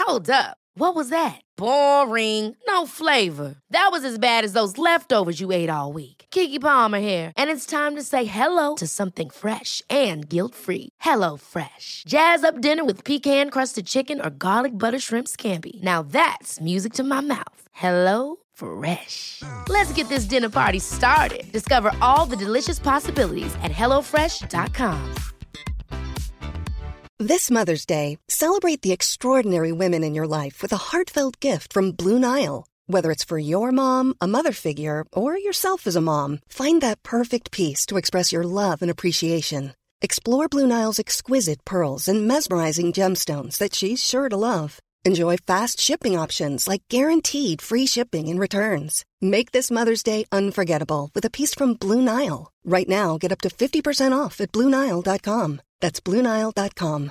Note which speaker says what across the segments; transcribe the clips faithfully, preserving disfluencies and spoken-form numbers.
Speaker 1: Hold up. What was that? Boring. No flavor. That was as bad as those leftovers you ate all week. Keke Palmer here, and it's time to say hello to something fresh and guilt-free. Hello Fresh. Jazz up dinner with pecan-crusted chicken or garlic butter shrimp scampi. Now that's music to my mouth. Hello Fresh. Let's get this dinner party started. Discover all the delicious possibilities at hello fresh dot com.
Speaker 2: This Mother's Day, celebrate the extraordinary women in your life with a heartfelt gift from Blue Nile. Whether it's for your mom, a mother figure, or yourself as a mom, find that perfect piece to express your love and appreciation. Explore Blue Nile's exquisite pearls and mesmerizing gemstones that she's sure to love. Enjoy fast shipping options like guaranteed free shipping and returns. Make this Mother's Day unforgettable with a piece from Blue Nile. Right now, get up to fifty percent off at blue nile dot com. That's blue nile dot com.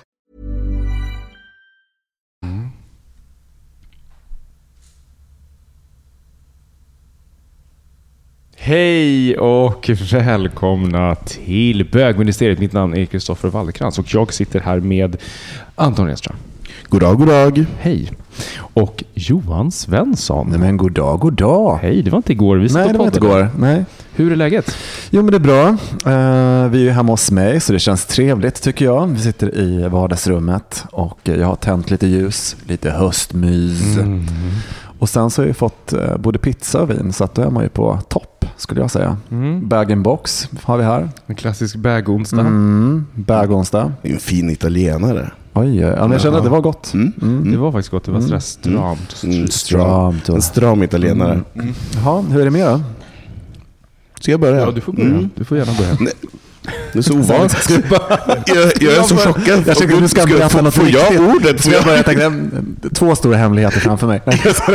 Speaker 3: Mm. Hej och välkomna till Bögministeriet. Mitt namn är Kristoffer Wallkrans och jag sitter här med Anton Reström.
Speaker 4: God dag, god dag.
Speaker 3: Hej. Och Johan Svensson.
Speaker 4: Nej, men god dag, god dag.
Speaker 3: Hej, det var inte igår. Vi
Speaker 4: Nej, det var inte igår. Nej.
Speaker 3: Hur är läget?
Speaker 4: Jo, men det är bra. Uh, vi är ju hemma hos mig, så det känns trevligt tycker jag. Vi sitter i vardagsrummet och jag har tänt lite ljus, lite höstmys. Mm. Och sen så har jag fått uh, både pizza och vin, så att då är man ju på topp, skulle jag säga. Mm. Bag-in-box har vi här.
Speaker 3: En klassisk bag-onsdag.
Speaker 4: Mm, bag-onsdag.
Speaker 5: Det är en fin italienare.
Speaker 4: Oj, ja, men jag kände att det var gott.
Speaker 5: Mm. Mm.
Speaker 3: Det var faktiskt gott, det var sådär stramt.
Speaker 5: Mm. Stramt. En stram italienare. Mm.
Speaker 4: Mm. Jaha, hur är det med då?
Speaker 5: Ska jag börja?
Speaker 3: Ja, du får börja. Mm. Du får gärna börja.
Speaker 5: Nej. Det är så ovanligt. jag, jag är så chockad.
Speaker 4: Jag tycker du ska berätta något.
Speaker 5: Får jag ordet?
Speaker 4: Får jag börja? Jag tänkte, två stora hemligheter framför mig.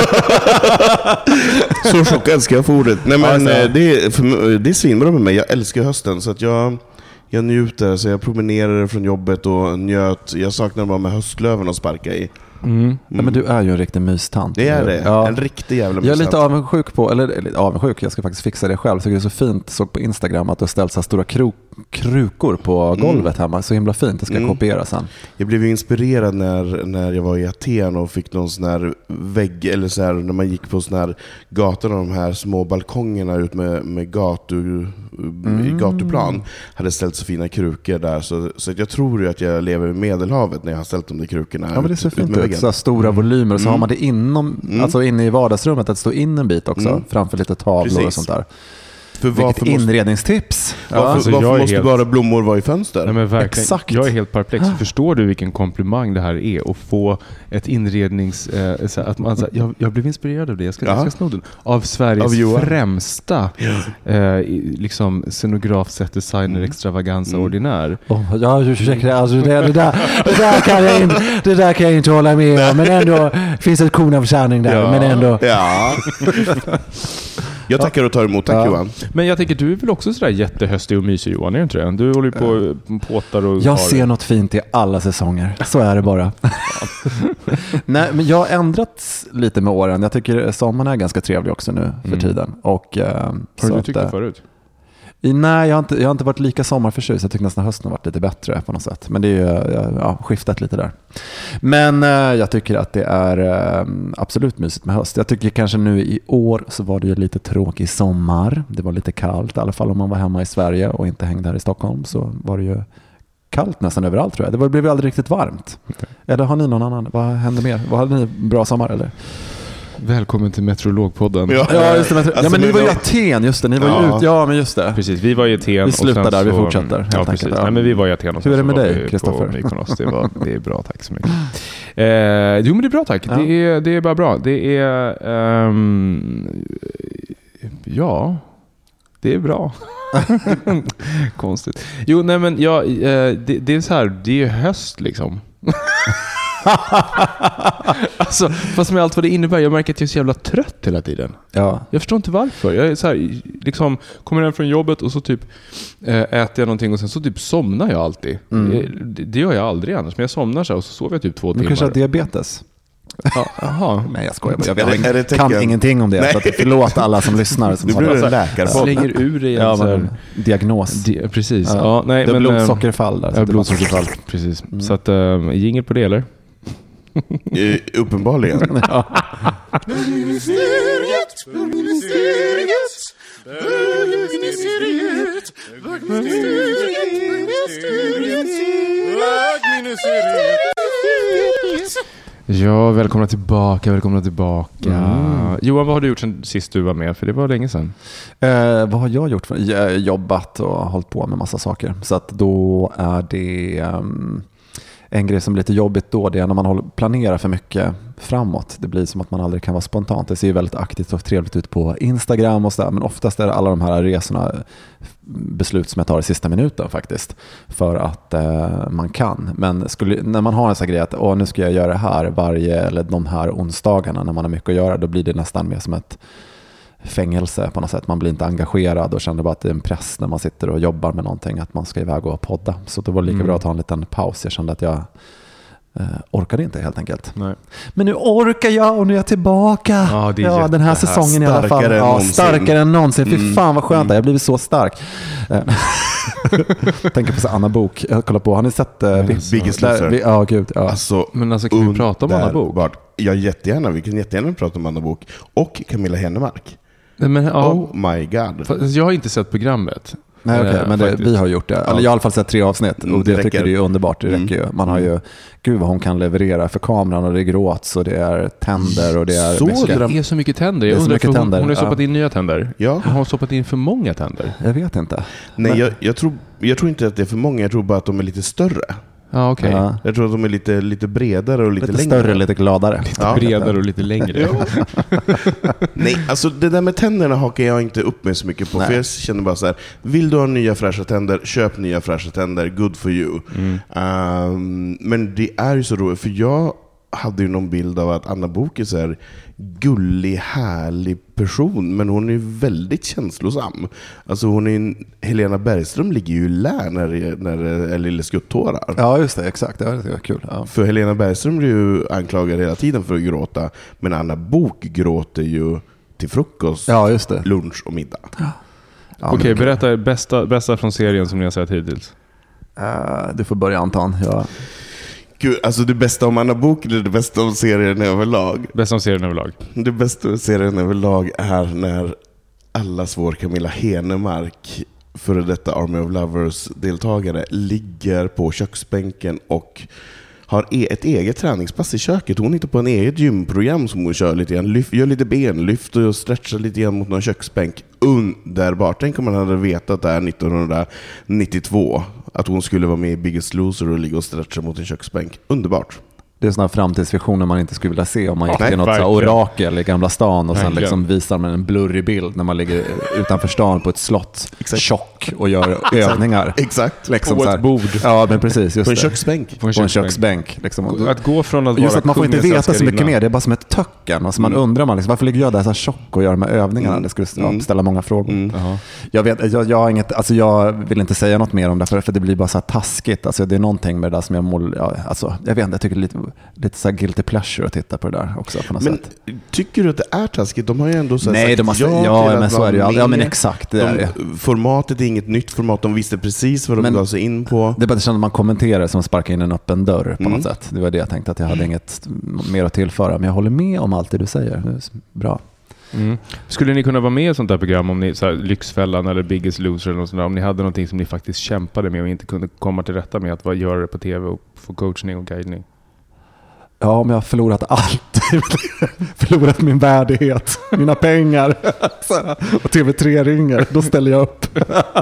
Speaker 5: Så chockad ska jag få ordet. Nej, men det är, för, det är svinbra med mig. Jag älskar hösten, så att jag... Jag njuter, så jag promenerade från jobbet och njöt. Jag saknar bara med höstlöven att sparka i.
Speaker 4: Mm. Mm. Ja, men du är ju en riktig mystant.
Speaker 5: Det är det, ja. En riktig jävla mystant.
Speaker 4: Jag är lite avundsjuk på, eller, eller avundsjuk, jag ska faktiskt fixa det själv. Så det är så fint, såg på Instagram att du har ställt så här stora krok, krukor på golvet mm. hemma. Så himla fint, det ska mm. kopiera sen.
Speaker 5: Jag blev ju inspirerad när, när jag var i Aten och fick någon sån här vägg, eller så här, när man gick på sån här gator, de här små balkongerna ut med, med gatu, mm. gatuplan, hade ställt så fina krukor där. Så, så jag tror ju att jag lever i Medelhavet när jag har ställt de där krukorna.
Speaker 4: Ja, men det är så fint ut. Så stora volymer och så mm. har man det inom, mm. alltså inne i vardagsrummet, att stå in en bit också, mm. framför lite tavlor. Precis. Och sånt där.
Speaker 5: För
Speaker 4: vilket inredningstips.
Speaker 5: Varför, ja, alltså, varför måste helt... bara blommor vara i fönster?
Speaker 3: Nej, men verkligen, exakt. Jag är helt perplex. Förstår du vilken komplimang det här är att få ett inrednings... Eh, så att man, så, jag, jag blev inspirerad av det. Jag ska, jag ska sno den. Av Sveriges av främsta ja. eh, liksom scenograf, set designer, mm. extravaganza, mm. ordinär.
Speaker 4: Oh, ja, ursäkta. Alltså, det, det, där, det, där kan jag in, det där kan jag inte hålla med om. Men ändå finns ett korn av kärning där. Ja. Men ändå...
Speaker 5: Ja. Jag tackar och tar emot, tack ja. Johan.
Speaker 3: Men jag tänker, du är väl också sådär jättehöstig och mysig, Johan, är du inte det? Du håller ju på påtar och...
Speaker 4: Jag ser något fint i alla säsonger, så är det bara. Nej, men jag har ändrats lite med åren. Jag tycker sommaren är ganska trevlig också nu för mm. tiden. Och, eh,
Speaker 3: har du tyckt det förut?
Speaker 4: I, nej, jag har, inte, jag har inte varit lika sommarförtjust. Jag tycker nästan hösten har varit lite bättre på något sätt. Men det är ju ja, skiftat lite där. Men eh, jag tycker att det är eh, absolut mysigt med höst. Jag tycker kanske nu i år så var det ju lite tråkig sommar. Det var lite kallt, i alla fall om man var hemma i Sverige och inte hängde här i Stockholm, så var det ju kallt nästan överallt, tror jag. Det var, blev aldrig riktigt varmt. Okay. Eller har ni någon annan? Vad hände mer? Vad hade ni bra sommar eller?
Speaker 3: Välkommen till Meteorologpodden.
Speaker 4: Ja, ja just det. Metro- alltså, ja, men ni var ju i Aten, just det. Ni var
Speaker 5: ja.
Speaker 4: ut. Ja, men just det.
Speaker 3: Precis, vi var i Aten.
Speaker 4: Vi slutar där, så... vi fortsätter.
Speaker 3: Ja, precis. Ja. Nej, men vi var i Aten. Och
Speaker 4: hur är det med dig, Kristoffer?
Speaker 3: Det, var, det är bra, tack så mycket. Eh, jo, men det är bra, tack. Ja. Det, är, det är bara bra. Det är... Um, ja... Det är bra. Konstigt. Jo, nej men ja, det, det är så här, det är höst liksom. Alltså, fast med allt vad det innebär, jag märker att jag är så jävla trött hela tiden.
Speaker 4: Ja.
Speaker 3: Jag förstår inte varför. Jag är så här, liksom, kommer hem från jobbet och så typ äter jag någonting och sen så typ somnar jag alltid. Mm. Det, det gör jag aldrig annars, men jag somnar så och så sover jag typ två men timmar.
Speaker 4: Du kanske har diabetes?
Speaker 3: Ja, aha.
Speaker 4: Nej, jag skojar. Jag vet, är det, kan tecken? Ingenting om det. Så att förlåt alla som lyssnar. Som
Speaker 5: du blir en läkare.
Speaker 3: Slänger ur i en
Speaker 4: ja,
Speaker 3: så
Speaker 4: diagnos.
Speaker 3: Di- precis. Ja.
Speaker 4: Ja,
Speaker 3: nej,
Speaker 4: det är
Speaker 3: men,
Speaker 4: blodsockerfall. Där,
Speaker 3: ja, blodsockerfall. Precis. Mm. Så att, äh, jingel på det, eller?
Speaker 5: uh, uppenbarligen.
Speaker 4: Ja.
Speaker 6: Bögministeriet, bögministeriet, bögministeriet, bögministeriet, bögministeriet.
Speaker 3: Ja, välkomna tillbaka, välkomna tillbaka. Mm. Johan, vad har du gjort sen sist du var med? För det var länge sedan.
Speaker 4: Eh, vad har jag gjort? För? Jag jobbat och hållit på med massa saker. Så att då är det um, en grej som är lite jobbigt då. Det är när man håller, planerar för mycket framåt. Det blir som att man aldrig kan vara spontant. Det ser väldigt aktivt och trevligt ut på Instagram och sådär. Men oftast är det alla de här resorna beslut som jag tar i sista minuten faktiskt. För att eh, man kan. Men skulle, när man har en sån här grej att åh, nu ska jag göra det här varje eller de här onsdagarna när man har mycket att göra, då blir det nästan mer som ett fängelse på något sätt. Man blir inte engagerad och känner bara att det är en press när man sitter och jobbar med någonting att man ska iväg och podda. Så det var lika mm. bra att ta en liten paus. Jag kände att jag eh, orkade inte helt enkelt.
Speaker 3: Nej.
Speaker 4: Men nu orkar jag och nu är jag tillbaka.
Speaker 3: Ja, det är
Speaker 4: ja den här säsongen i alla fall.
Speaker 5: Starkare än
Speaker 4: ja,
Speaker 5: någonsin.
Speaker 4: Starkare än någonsin. Fy
Speaker 5: Mm.
Speaker 4: fan vad skönt.
Speaker 5: Mm.
Speaker 4: Jag har blivit så stark. Tänker på så Anna Bok. Jag kollar på. Har ni sett uh,
Speaker 5: Biggest
Speaker 4: där,
Speaker 5: Loser?
Speaker 4: vi, ja, gud. Ja.
Speaker 5: Alltså,
Speaker 3: Men alltså, kan vi prata om Anna Bok?
Speaker 5: underbart. Ja, jättegärna. Vi kan jättegärna prata om Anna Bok. Och Camilla Hennemark.
Speaker 3: Men, ja,
Speaker 5: Oh my god.
Speaker 3: fast jag har inte sett programmet.
Speaker 4: Nej, okay,
Speaker 3: Eh,
Speaker 4: men det,
Speaker 3: faktiskt.
Speaker 4: vi har gjort det. Eller
Speaker 5: Ja.
Speaker 4: jag har i alla fall sett tre avsnitt.
Speaker 5: Mm,
Speaker 4: och
Speaker 5: det
Speaker 4: det jag tycker
Speaker 5: räcker.
Speaker 4: det är underbart. Det
Speaker 5: Mm.
Speaker 4: räcker ju. Man har ju, gud vad hon kan leverera för kameran och det gråts och det är tänder och det är
Speaker 5: Så
Speaker 4: mycket.
Speaker 5: dram-
Speaker 3: Det är så mycket tänder.
Speaker 4: Det är
Speaker 3: Jag
Speaker 4: så
Speaker 3: undrar,
Speaker 4: mycket
Speaker 3: för hon,
Speaker 4: tänder,
Speaker 3: hon har
Speaker 4: ja.
Speaker 3: stoppat in nya tänder.
Speaker 5: Ja.
Speaker 3: Hon har stoppat in för många tänder.
Speaker 4: Jag vet inte.
Speaker 5: Nej,
Speaker 4: Men-
Speaker 5: jag, jag, tror, jag tror inte att det är för många. Jag tror bara att de är lite större.
Speaker 3: Ja, okej.
Speaker 4: Ja.
Speaker 5: Jag tror att de är lite, lite bredare och lite,
Speaker 4: Lite
Speaker 5: längre.
Speaker 4: större, lite gladare.
Speaker 5: Ja.
Speaker 3: Bredare och lite längre.
Speaker 5: Nej, alltså det där med tänderna hakar jag inte upp mig så mycket på.
Speaker 4: Nej.
Speaker 5: För jag känner bara så här: vill du ha nya fräscha tänder, köp nya fräscha tänder, good for you.
Speaker 3: Mm.
Speaker 5: Um, men det är ju så roligt, för jag hade ju någon bild av att Anna Bok är så här gullig, härlig person, men hon är väldigt känslosam. Alltså hon är en, Helena Bergström ligger ju i lä när det, när det är Lille Skuttårar.
Speaker 4: Ja, just det. Exakt. Det var kul. Ja.
Speaker 5: För Helena Bergström blir ju anklagad hela tiden för att gråta, men Anna Bok gråter ju till frukost,
Speaker 4: Ja, just det.
Speaker 5: lunch och middag.
Speaker 4: Ja,
Speaker 3: Okej,
Speaker 4: men-
Speaker 3: berätta bästa, bästa från serien som ni har sett hittills.
Speaker 4: Eh, du får börja, Anton. Ja.
Speaker 5: Gud, alltså det bästa om Anna Bok eller det bästa om serien överlag?
Speaker 3: Bästa om serien överlag.
Speaker 5: Det bästa om serien överlag är när allas vår Camilla Hennemark, före detta Army of Lovers-deltagare, ligger på köksbänken och har e- ett eget träningspass i köket. Hon hittar på en eget gymprogram som hon kör lite grann. Lyf- gör lite benlyft och stretchar lite grann mot någon köksbänk. Underbart. Tänk om man hade vetat där nittonhundranittiotvå att hon skulle vara med i Biggest Loser och ligga och stretcha mot en köksbänk. Underbart.
Speaker 4: Det är sådana framtidsvisioner man inte skulle vilja se om man gick
Speaker 3: Nej,
Speaker 4: till något så här
Speaker 3: verkligen.
Speaker 4: orakel i Gamla stan och sen
Speaker 3: Verkligen.
Speaker 4: liksom visar man en blurrig bild när man ligger utanför stan på ett slott,
Speaker 5: Exakt.
Speaker 4: tjock och gör övningar.
Speaker 5: Exakt.
Speaker 4: Liksom
Speaker 3: På
Speaker 4: så
Speaker 3: ett
Speaker 4: här.
Speaker 3: bord.
Speaker 4: Ja, men precis. Just
Speaker 5: På en
Speaker 4: det.
Speaker 5: köksbänk.
Speaker 3: På en
Speaker 4: På en
Speaker 3: köksbänk.
Speaker 4: köksbänk. Liksom. Och då-
Speaker 3: Att gå från att
Speaker 4: Just
Speaker 3: vara
Speaker 4: att man får inte
Speaker 3: kungens
Speaker 4: veta så mycket
Speaker 3: älskarinna.
Speaker 4: mer. Det är bara som ett töcken. Alltså man undrar man liksom, varför ligger jag där så här tjock och gör de här övningarna?
Speaker 5: Mm.
Speaker 4: Det skulle ja,
Speaker 5: Mm.
Speaker 4: ställa många frågor.
Speaker 5: Mm.
Speaker 3: Jaha.
Speaker 4: Jag, vet, jag, jag, har inget, alltså jag vill inte säga något mer om det för, för det blir bara så här taskigt. Alltså det är någonting med det där som jag mål, ja, alltså jag vet inte, jag tycker det är lite, lite så här guilty pleasure att titta på det där också på något
Speaker 5: Men
Speaker 4: sätt.
Speaker 5: tycker du att det är taskigt? De har ju ändå så här
Speaker 4: Nej,
Speaker 5: sagt
Speaker 4: de måste,
Speaker 5: ja,
Speaker 4: ja,
Speaker 5: till
Speaker 4: men
Speaker 5: att
Speaker 4: så är det ju.
Speaker 5: vara
Speaker 4: aldrig. Ja, men
Speaker 5: med.
Speaker 4: exakt. Det är det.
Speaker 5: De, formatet är inget nytt format. De visste precis vad de
Speaker 4: Men-
Speaker 5: gav sig in på.
Speaker 4: Det är bara att känna att man kommenterar som sparkar in en öppen dörr på
Speaker 5: Mm.
Speaker 4: något sätt. Det var det jag tänkte, att jag hade inget mer att tillföra. Men jag håller med om allt det du säger. Det är bra.
Speaker 3: Mm. Skulle ni kunna vara med i ett sånt där program om ni, så här, Lyxfällan eller Biggest Loser eller något sånt där, om ni hade någonting som ni faktiskt kämpade med och inte kunde komma till rätta med att vad göra det på tv och få coachning och guidning?
Speaker 4: Ja, om jag har förlorat allt. Förlorat min värdighet, mina pengar. Så här, och T V tre ringer, då ställer jag upp.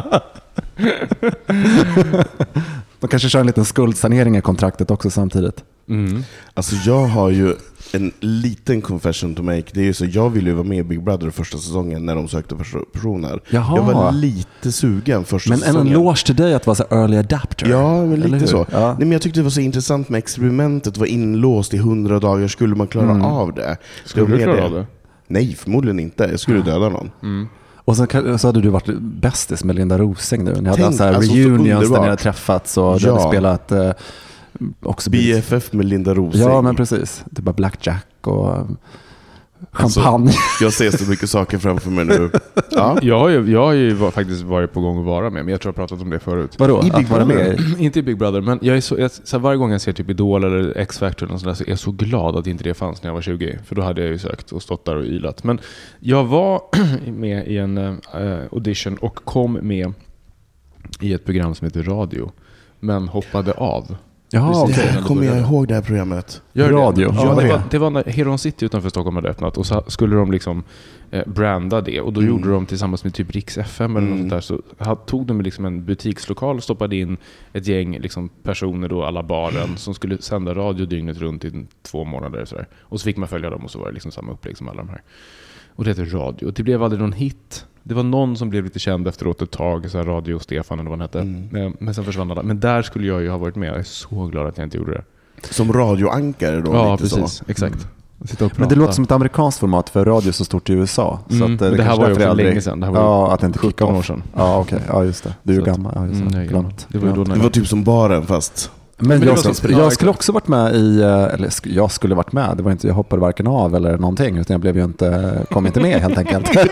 Speaker 4: De kanske kör en liten skuldsanering i kontraktet också samtidigt.
Speaker 3: Mm.
Speaker 5: Alltså jag har ju en liten confession to make. Det är ju så, jag ville ju vara med i Big Brother första säsongen när de sökte pers- personer.
Speaker 4: Jaha.
Speaker 5: Jag var lite sugen första
Speaker 4: Men en
Speaker 5: säsongen.
Speaker 4: eloge till dig att vara så early adapter.
Speaker 5: Ja, men
Speaker 4: Eller
Speaker 5: lite
Speaker 4: hur?
Speaker 5: så.
Speaker 4: Ja.
Speaker 5: Nej, men jag tyckte det var så intressant med experimentet. Var inlåst i hundra dagar. Skulle man klara
Speaker 4: Mm.
Speaker 5: av det?
Speaker 3: Skulle
Speaker 5: Det var
Speaker 3: du
Speaker 5: mer
Speaker 3: klara av det?
Speaker 5: Nej, förmodligen inte. Jag skulle döda någon.
Speaker 3: Mm.
Speaker 4: Och sen kan- så hade du varit bästis med Linda Rosing nu. Ni hade
Speaker 5: Tänk,
Speaker 4: haft så här
Speaker 5: alltså, så
Speaker 4: reunions där
Speaker 5: underbart.
Speaker 4: ni hade träffats och du
Speaker 5: Ja.
Speaker 4: hade spelat eh, också
Speaker 5: B F F med Linda Rosing.
Speaker 4: Ja, men precis. Det var Blackjack och champagne.
Speaker 5: Alltså, jag ser så mycket saker framför mig nu. Ja.
Speaker 3: Jag har ju, jag har ju var, faktiskt varit på gång att vara med, men jag tror jag har pratat om det förut.
Speaker 4: Vadå?
Speaker 5: I Big
Speaker 4: Att vara
Speaker 5: Brother?
Speaker 4: med?
Speaker 3: Inte i Big Brother, men jag är så, jag, så här, varje gång jag ser typ Idol eller X-Factor och sådär, så är jag så glad att inte det fanns när jag var tjugo. För då hade jag ju sökt och stått där och ylat. Men jag var med i en uh, audition och kom med i ett program som heter Radio, men hoppade av.
Speaker 4: Jaha,
Speaker 3: Precis.
Speaker 4: okej.
Speaker 5: Jag kommer jag ihåg det här programmet.
Speaker 3: Gör det?
Speaker 4: Radio.
Speaker 3: Ja,
Speaker 4: Vad var
Speaker 3: det,
Speaker 4: det?
Speaker 3: var, det var när Heron City utanför Stockholm hade öppnat, och så skulle de liksom eh, branda det, och då
Speaker 5: Mm.
Speaker 3: gjorde de tillsammans med typ Rix F M eller
Speaker 5: Mm.
Speaker 3: något sånt där, så ha- tog de liksom en butikslokal och stoppade in ett gäng liksom personer då, alla baren, som skulle sända radio dygnet runt i två månader och, så där. Och så fick man följa dem, och så var det liksom samma upplägg som alla de här. Och det heter Radio. Det blev aldrig någon hit. Det var någon som blev lite känd efteråt ett tag, så här Radio Stefan eller vad han hette.
Speaker 5: Mm.
Speaker 3: Men, men sen försvann alla. Men där skulle jag ju ha varit med. Jag är så glad att jag inte gjorde det.
Speaker 5: Som radioankare då.
Speaker 3: Ja,
Speaker 5: lite
Speaker 3: precis.
Speaker 5: Så.
Speaker 3: Exakt. Sitta och
Speaker 4: Men det
Speaker 3: prata.
Speaker 4: låter som ett amerikanskt format, för radio är så stort i U S A.
Speaker 3: Mm,
Speaker 4: Så att,
Speaker 3: men det här
Speaker 4: kanske
Speaker 3: var ju
Speaker 4: därför
Speaker 3: också
Speaker 4: aldrig-
Speaker 3: länge sedan. Det här var
Speaker 4: Ja, att det inte
Speaker 3: sjutton
Speaker 4: kick-off.
Speaker 3: år sedan.
Speaker 4: Ja, okej. Ja, just det. Du är ju
Speaker 3: Så att-
Speaker 4: gammal. Ja, just det.
Speaker 3: Mm, nej,
Speaker 4: Glömt.
Speaker 3: det var ju då när
Speaker 5: Det var typ som baren fast.
Speaker 4: Men,
Speaker 3: Men det
Speaker 4: jag,
Speaker 3: var
Speaker 4: skulle,
Speaker 3: som- ja,
Speaker 4: jag
Speaker 3: exakt.
Speaker 4: skulle också varit med i, eh, eller sk- jag skulle varit med, det var inte, jag hoppade varken av eller någonting, utan jag blev ju inte, kom inte med helt enkelt. jag,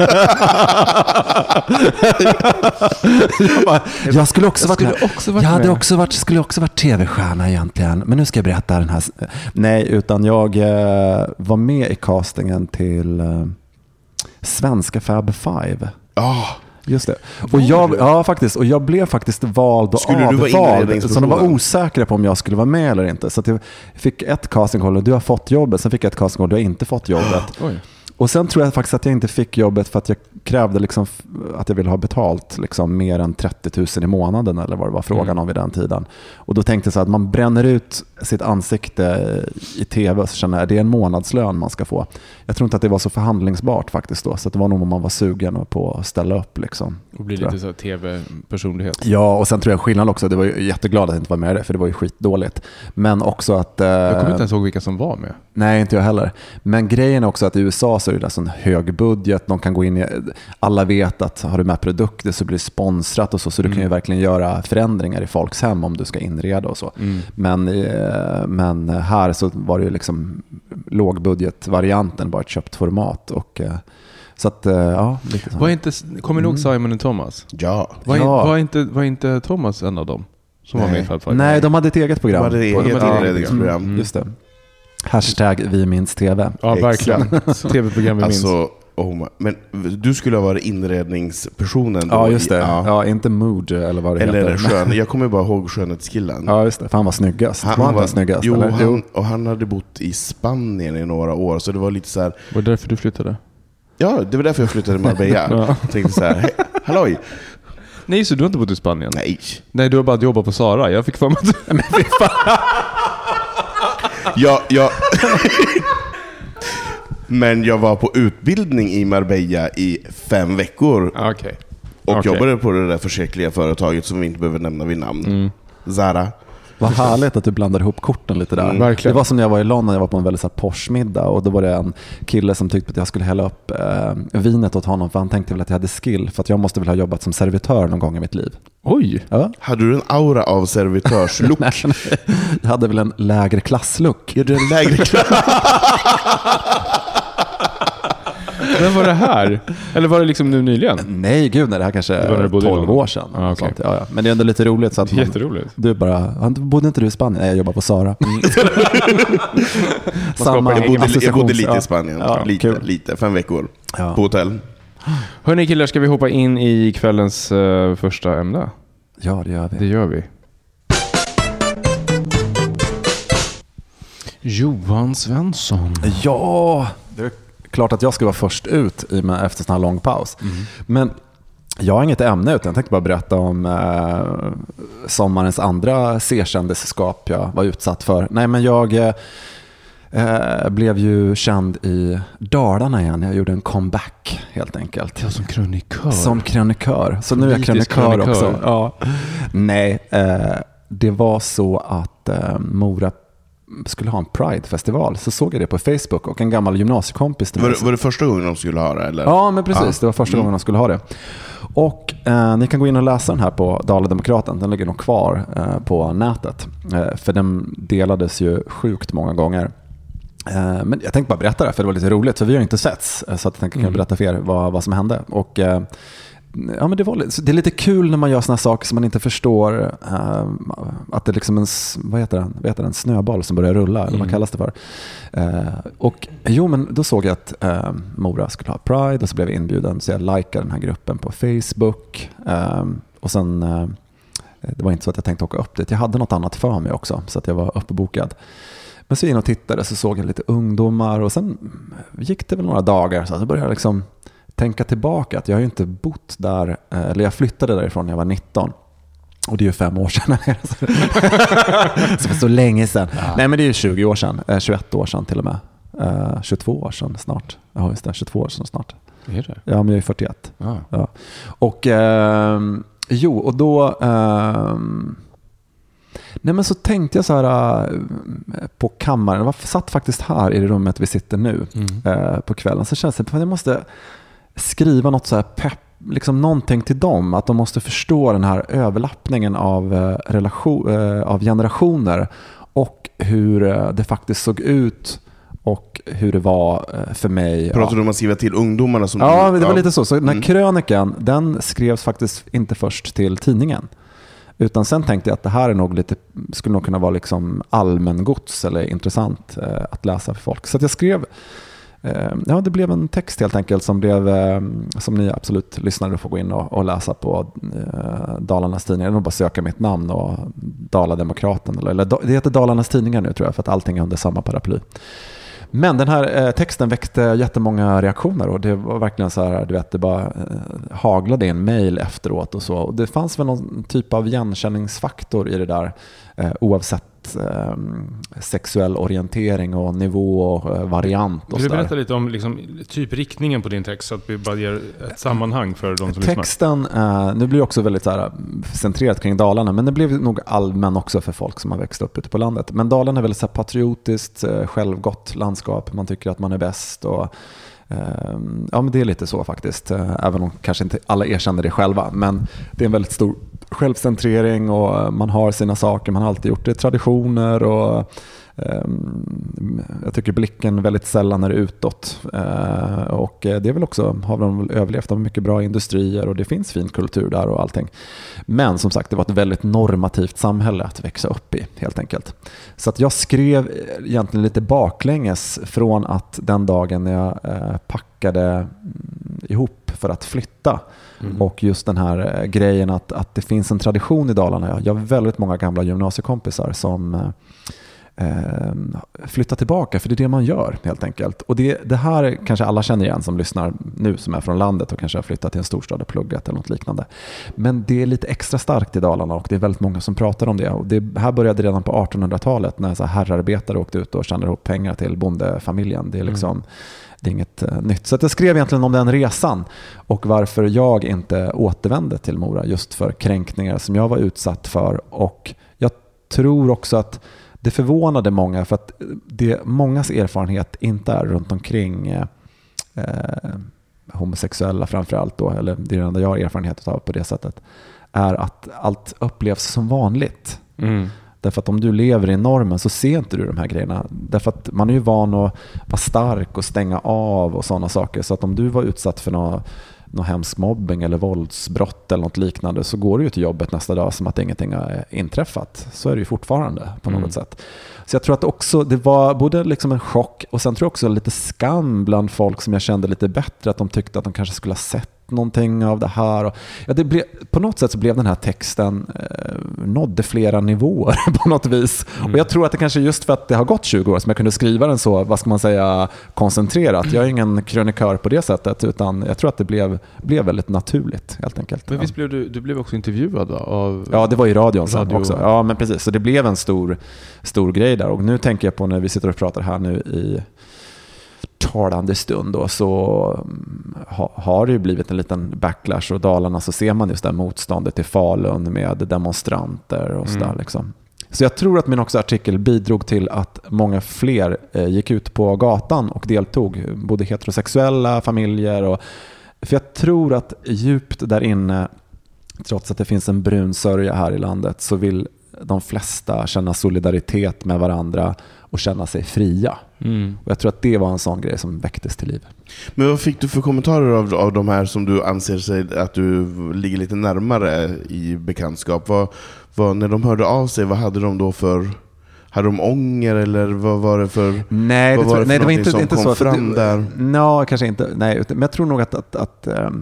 Speaker 4: bara, jag skulle också
Speaker 3: Jag
Speaker 4: varit
Speaker 3: skulle
Speaker 4: med.
Speaker 3: också varit
Speaker 4: jag hade
Speaker 3: med.
Speaker 4: också varit, skulle också varit tv-stjärna egentligen, men nu ska jag berätta den här. Nej, utan jag eh, var med i castingen till eh, Svenska Fab Five.
Speaker 5: Ah,
Speaker 4: Just det. Och jag, ja, faktiskt. Och jag blev faktiskt vald och
Speaker 5: Skulle du vara
Speaker 4: avvald.
Speaker 5: inredningspersonen?
Speaker 4: Så de var osäkra på om jag skulle vara med eller inte. Så att jag fick ett castingcall och du har fått jobbet. Sen fick jag ett castingcall och du har inte fått jobbet.
Speaker 3: Oj.
Speaker 4: Och sen tror jag faktiskt att jag inte fick jobbet för att jag krävde liksom f- att jag ville ha betalt liksom mer än trettio tusen i månaden eller vad det var frågan
Speaker 3: Mm.
Speaker 4: om vid den tiden. Och då tänkte jag så att man bränner ut sitt ansikte i tv och så känner jag att det är en månadslön man ska få. Jag tror inte att det var så förhandlingsbart faktiskt då. Så att det var nog om man var sugen på att ställa upp liksom.
Speaker 3: Och blir
Speaker 4: tror
Speaker 3: lite så här tv-personlighet.
Speaker 4: Ja, och sen tror jag skillnad också, det var ju jätteglad att jag inte var med i det, för det var ju skitdåligt. Men också att... Eh,
Speaker 3: Jag kommer inte ens ihåg vilka som var med.
Speaker 4: Nej, inte jag heller. Men grejen är också att i U S A så är det en hög budget. De kan gå in i, alla vet att har du med produkter så blir det sponsrat och så. Så du kan ju verkligen göra förändringar i folks hem om du ska inreda och så.
Speaker 3: Mm.
Speaker 4: Men, eh, men här så var det ju liksom lågbudgetvarianten, bara ett köpt format. Och, eh, så att, eh, ja, lite så.
Speaker 3: Var inte, kommer ni ihåg Simon och Thomas?
Speaker 5: ja.
Speaker 3: Var,
Speaker 4: Ja.
Speaker 3: var, inte, var inte Thomas en av dem som var
Speaker 5: Nej.
Speaker 3: med i Fab Five?
Speaker 4: Nej, de hade ett eget
Speaker 5: Det
Speaker 4: program.
Speaker 5: var det
Speaker 3: de
Speaker 5: eget
Speaker 3: hade ett
Speaker 5: inredningsprogram.
Speaker 3: Mm.
Speaker 4: Just det. Hashtag vi minns tv.
Speaker 3: Ja, verkligen.
Speaker 5: Exakt.
Speaker 3: Tv-program vi minns.
Speaker 5: Alltså, oh my. Men du skulle ha varit inredningspersonen då?
Speaker 4: Ja, just det.
Speaker 5: Ja.
Speaker 4: Ja, inte Mood eller vad det
Speaker 5: Eller
Speaker 4: heter.
Speaker 5: skön. Jag kommer bara ihåg skönhetskillen.
Speaker 4: Ja, just det. För han var snyggast. Han, var han inte snyggast?
Speaker 5: Jo,
Speaker 4: eller?
Speaker 5: han, och han hade bott i Spanien i några år. Så det var lite så här.
Speaker 3: Var det därför du flyttade?
Speaker 5: Ja, det var därför jag flyttade till Marbella.
Speaker 3: Ja.
Speaker 5: Jag tänkte så här, hej, halloj.
Speaker 3: Nej, så du har inte bott i Spanien?
Speaker 5: Nej.
Speaker 3: Nej, du har bara jobbat på Sara. Jag fick för mig att du...
Speaker 5: Jag, jag Men jag var på utbildning i Marbella i fem veckor.
Speaker 3: Ah, okej.
Speaker 5: Och
Speaker 3: Okej.
Speaker 5: jobbade på det där försäkliga företaget som vi inte behöver nämna vid namn.
Speaker 3: Mm.
Speaker 5: Zara.
Speaker 4: Vad härligt att du blandar ihop korten lite där.
Speaker 5: Mm,
Speaker 3: verkligen.
Speaker 4: Det var som när jag var i London, jag var på en väldigt så här Porsche-middag och då var det en kille som tyckte att jag skulle hälla upp eh, vinet åt honom för han tänkte väl att jag hade skill för att jag måste väl ha jobbat som servitör någon gång i mitt liv.
Speaker 3: Oj!
Speaker 4: Ja.
Speaker 5: Hade du en aura av servitörslook?
Speaker 4: Nej, nej. Jag hade väl en lägre klasslook.
Speaker 5: Är du en lägre klass?
Speaker 3: Men var det här? Eller var det liksom nu nyligen?
Speaker 4: Nej, gud, nej, det här kanske
Speaker 3: Det var när du
Speaker 4: är
Speaker 3: bodde i
Speaker 4: tolv
Speaker 3: London.
Speaker 4: år sedan.
Speaker 3: Ah, okej.
Speaker 4: Sånt, ja, ja. Men det är ändå lite roligt. Så att man,
Speaker 3: Jätteroligt.
Speaker 4: du bara, han- bodde inte du i Spanien? Nej, jag jobbar på Sara. Samma
Speaker 5: Jag bodde, jag bodde lite
Speaker 4: associations-
Speaker 5: i Spanien.
Speaker 4: Ja,
Speaker 5: lite,
Speaker 4: kul.
Speaker 5: lite. Fem veckor
Speaker 4: Ja.
Speaker 5: på hotell.
Speaker 3: Hörrni killar, ska vi hoppa in i kvällens uh, första ämne?
Speaker 4: Ja, det gör vi.
Speaker 3: Det gör vi. Johan Svensson.
Speaker 4: Ja, det är klart att jag ska vara först ut i med efter sån här lång paus. Men jag har inget ämne utan jag tänkte bara berätta om eh, sommarens andra C-kändisskap jag var utsatt för. Nej, men jag eh, blev ju känd i Dalarna igen. Jag gjorde en comeback helt enkelt.
Speaker 3: Ja, som krönikör.
Speaker 4: Som krönikör. Så nu är jag
Speaker 3: Politisk
Speaker 4: krönikör,
Speaker 3: krönikör.
Speaker 4: också. Ja. Nej, eh, det var så att eh, Mora skulle ha en Pride-festival. Så såg jag det på Facebook och en gammal gymnasiekompis till
Speaker 5: Var,
Speaker 4: mig.
Speaker 5: det- var det första gången de skulle ha det? Eller?
Speaker 4: Ja, men precis.
Speaker 5: Ja.
Speaker 4: Det var första
Speaker 5: Mm.
Speaker 4: gången de skulle ha det. Och eh, ni kan gå in och läsa den här på Dala-Demokraten. Den ligger nog kvar eh, på nätet. Eh, för den delades ju sjukt många gånger. Eh, men jag tänkte bara berätta det, för det var lite roligt, för vi har inte setts. Så att jag tänkte kan berätta för er vad, vad som hände. Och eh, ja, men det, var, det är lite kul när man gör såna saker som man inte förstår. Eh, att det är liksom en, vad heter den? Vad heter den? Snöboll som börjar rulla, eller mm. vad kallas det för. Eh, och jo, men då såg jag att eh, Mora skulle ha Pride, och så blev jag inbjuden. Så jag likade den här gruppen på Facebook. Eh, och sen, eh, det var inte så att jag tänkte åka upp dit. Jag hade något annat för mig också, så att jag var uppbokad. Men så in och tittade, så såg jag lite ungdomar, och sen gick det väl några dagar, så jag började liksom tänka tillbaka att jag har ju inte bott där, eller jag flyttade därifrån när jag var nitton. Och det är ju fem år sedan. Så så länge sedan. Ja. Nej, men det är ju tjugo år sedan, tjugoett år sedan till och med. Uh, tjugotvå år sedan snart. Ja, just det, tjugotvå år sedan snart.
Speaker 3: Är det?
Speaker 4: Ja, men jag är fyrtioett.
Speaker 3: Ah.
Speaker 4: Ja. Och uh, jo, och då uh, nej, men så tänkte jag så här uh, på kammaren. Jag satt faktiskt här i det rummet vi sitter nu mm. uh, på kvällen. Så känns det att jag måste skriva något så här pepp, liksom någonting till dem, att de måste förstå den här överlappningen av, uh, relation, uh, av generationer, och hur uh, det faktiskt såg ut och hur det var uh, för mig.
Speaker 5: Pratar
Speaker 4: ja.
Speaker 5: du om att skriva till ungdomarna? Som
Speaker 4: ja,
Speaker 5: du,
Speaker 4: det var
Speaker 5: ja.
Speaker 4: lite så. Så den här
Speaker 5: mm.
Speaker 4: krönikan, den skrevs faktiskt inte först till tidningen. Utan sen tänkte jag att det här är nog lite, skulle nog kunna vara liksom allmängods eller intressant eh, att läsa för folk. Så att jag skrev, eh, ja, det blev en text helt enkelt som blev, eh, som ni absolut lyssnare får gå in och, och läsa på eh, Dalarnas tidningar. Jag bara söka mitt namn och Dalademokraten. Eller, eller det heter Dalarnas tidningar nu, tror jag, för att allting är under samma paraply. Men den här eh, texten väckte jättemånga reaktioner, och det var verkligen så här, du vet, det bara eh, haglade en mejl efteråt och så. Och det fanns väl någon typ av igenkänningsfaktor i det där, eh, oavsett eh, sexuell orientering och nivå och eh, variant. Och
Speaker 3: Vill du berätta lite om liksom, typ riktningen på din text, så att vi bara ger ett sammanhang för de som
Speaker 4: Texten,
Speaker 3: lyssnar?
Speaker 4: Eh, nu blir också väldigt så här, centrerat kring Dalarna, men det blev nog allmän också för folk som har växt upp ute på landet. Men Dalarna är väldigt så här, patriotiskt, eh, självgott landskap. Man tycker att man är bäst, och eh, ja, men det är lite så faktiskt. Eh, även om kanske inte alla erkänner det själva, men det är en väldigt stor självcentrering, och man har sina saker, man har alltid gjort det, traditioner, och jag tycker blicken väldigt sällan är utåt, och det är väl också, har de väl överlevt av mycket bra industrier, och det finns fin kultur där och allting. Men som sagt, det var ett väldigt normativt samhälle att växa upp i, helt enkelt. Så att jag skrev egentligen lite baklänges från att den dagen när jag packade ihop för att flytta. Mm. Och just den här grejen att, att det finns en tradition i Dalarna. Jag har väldigt många gamla gymnasiekompisar som eh, flyttar tillbaka, för det är det man gör helt enkelt. Och det, det här kanske alla känner igen som lyssnar nu, som är från landet och kanske har flyttat till en storstad och pluggat eller något liknande. Men det är lite extra starkt i Dalarna, och det är väldigt många som pratar om det. Och det här började redan på artonhundratalet när så här herrarbetare åkte ut och tjänade ihop pengar till bondefamiljen. Det är liksom mm. Det är inget uh, nytt. Så att jag skrev egentligen om den resan, och varför jag inte återvände till Mora, just för kränkningar som jag var utsatt för. Och jag tror också att det förvånade många, för att det mångas erfarenhet inte är runt omkring eh, homosexuella framförallt då, eller det är det enda jag har erfarenhet av på det sättet, är att allt upplevs som vanligt. Mm. Därför att om du lever i normen så ser inte du de här grejerna. Därför att man är ju van att vara stark och stänga av och sådana saker. Så att om du var utsatt för någon, någon hemsk mobbing eller våldsbrott eller något liknande, så går du ju till jobbet nästa dag som att ingenting har inträffat. Så är det ju fortfarande på något mm. sätt. Så jag tror att också det var både liksom en chock, och sen tror jag också lite skam bland folk som jag kände lite bättre, att de tyckte att de kanske skulle ha sett någonting av det här. Och ja, det blev, på något sätt så blev den här texten eh, nådde flera nivåer på något vis. Mm. Och jag tror att det kanske just för att det har gått tjugo år som jag kunde skriva den så, vad ska man säga, koncentrerat. Jag är ingen krönikör på det sättet, utan jag tror att det blev, blev väldigt naturligt helt enkelt.
Speaker 3: Men visst blev du, du blev också intervjuad då, av...
Speaker 4: Ja, det var i radion sen
Speaker 3: radio.
Speaker 4: också. Ja, men precis. Så det blev en stor, stor grej där. Och nu tänker jag på när vi sitter och pratar här nu i talande stund då, så ha, har det ju blivit en liten backlash, och Dalarna så ser man just det motståndet i Falun med demonstranter och sådär mm. liksom. Så jag tror att min också artikel bidrog till att många fler eh, gick ut på gatan och deltog, både heterosexuella familjer, och för jag tror att djupt där inne, trots att det finns en brun sörja här i landet, så vill de flesta känna solidaritet med varandra och känna sig fria.
Speaker 3: Mm.
Speaker 4: Och jag tror att det var en sån grej som väcktes till liv.
Speaker 5: Men vad fick du för kommentarer av, av de här som du anser sig att du ligger lite närmare i bekantskap? Vad, vad, när de hörde av sig, vad hade de då för... Hade de ånger eller vad var det för...
Speaker 4: Nej, det,
Speaker 5: vad var
Speaker 4: tror,
Speaker 5: det
Speaker 4: nej, det var inte,
Speaker 5: som
Speaker 4: inte
Speaker 5: kom
Speaker 4: så.
Speaker 5: fram
Speaker 4: det,
Speaker 5: där?
Speaker 4: No, kanske inte. Nej, men jag tror nog att... att, att um,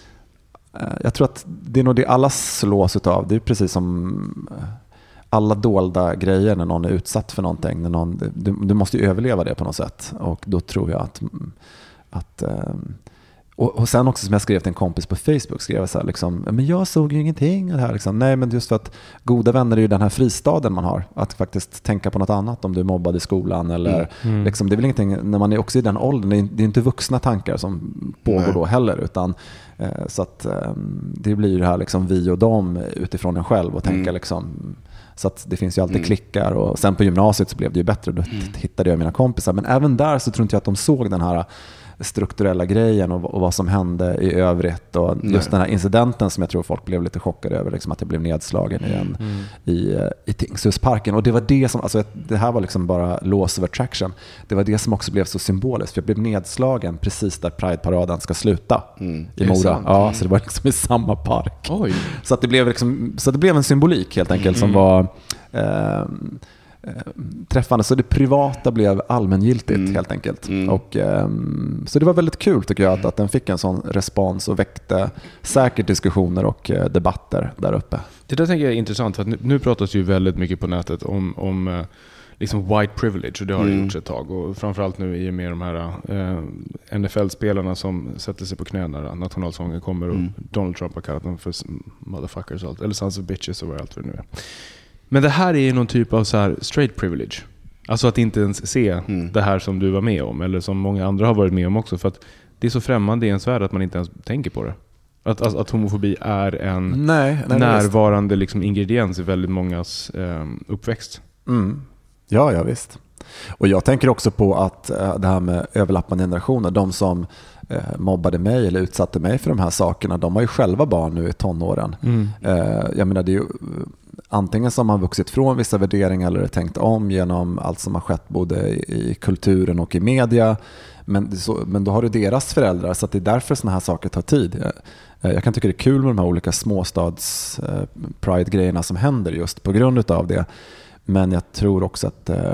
Speaker 4: jag tror att det är nog det alla slås utav. Det är precis som alla dolda grejer när någon är utsatt för någonting. När någon, du, du måste ju överleva det på något sätt. Och då tror jag att... att um, och, och sen också som jag skrev till en kompis på Facebook, skrev jag så här, liksom, men jag såg ju ingenting av det här. Liksom. Nej, men just för att goda vänner är ju den här fristaden man har. Att faktiskt tänka på något annat om du är mobbad i skolan. Eller,
Speaker 3: mm.
Speaker 4: liksom, det är väl ingenting, när man är också i den åldern, det är, det är inte vuxna tankar som pågår Nej. Då heller. Utan, eh, så att eh, det blir ju det här liksom, vi och dem utifrån en själv och tänka mm. liksom... Så att det finns ju alltid mm. klickar. Och sen på gymnasiet så blev det ju bättre. Då mm. hittade jag mina kompisar. Men även där så tror inte jag att de såg den här strukturella grejen och, och vad som hände i övrigt. Och just Nej. Den här incidenten som jag tror folk blev lite chockade över. Liksom att jag blev nedslagen i, en, mm. i, i Tingshusparken. Och det var det som, alltså det här var liksom bara laws of attraction. Det var det som också blev så symboliskt. För jag blev nedslagen precis där Pride-paraden ska sluta mm. i Mora. Ja, så det var liksom i samma park. Oj. Så att det blev liksom, så det blev en symbolik helt enkelt mm. som var... Eh, träffande, så det privata blev allmängiltigt mm. helt enkelt mm. och um, så det var väldigt kul tycker jag att, att den fick en sån respons och väckte säkert diskussioner och uh, debatter där uppe.
Speaker 3: Det där tänker jag är intressant för att nu, nu pratas ju väldigt mycket på nätet om, om uh, liksom white privilege och det har det mm. gjorts ett tag och framförallt nu i och med de här uh, N F L-spelarna som sätter sig på knä när nationalsången kommer och mm. Donald Trump har kallat dem för motherfuckers och allt, eller sons of bitches och vad allt för det nu är. Men det här är ju någon typ av så här straight privilege. Alltså att inte ens se mm. det här som du var med om. Eller som många andra har varit med om också. För att det är så främmande i ens värld att man inte ens tänker på det. Att, att, att homofobi är en nej, nej, närvarande liksom, ingrediens i väldigt mångas eh, uppväxt.
Speaker 4: Mm. Ja, ja visst. Och jag tänker också på att äh, det här med överlappande generationer. De som äh, mobbade mig eller utsatte mig för de här sakerna. De har ju själva barn nu i tonåren. Mm. Äh, jag menar det är ju... Antingen som har vuxit från vissa värderingar eller tänkt om genom allt som har skett både i kulturen och i media. Men, så, men då har du deras föräldrar så att det är därför såna här saker tar tid. Jag, jag kan tycka det är kul med de här olika småstads eh, pride-grejerna som händer just på grund av det. Men jag tror också att eh,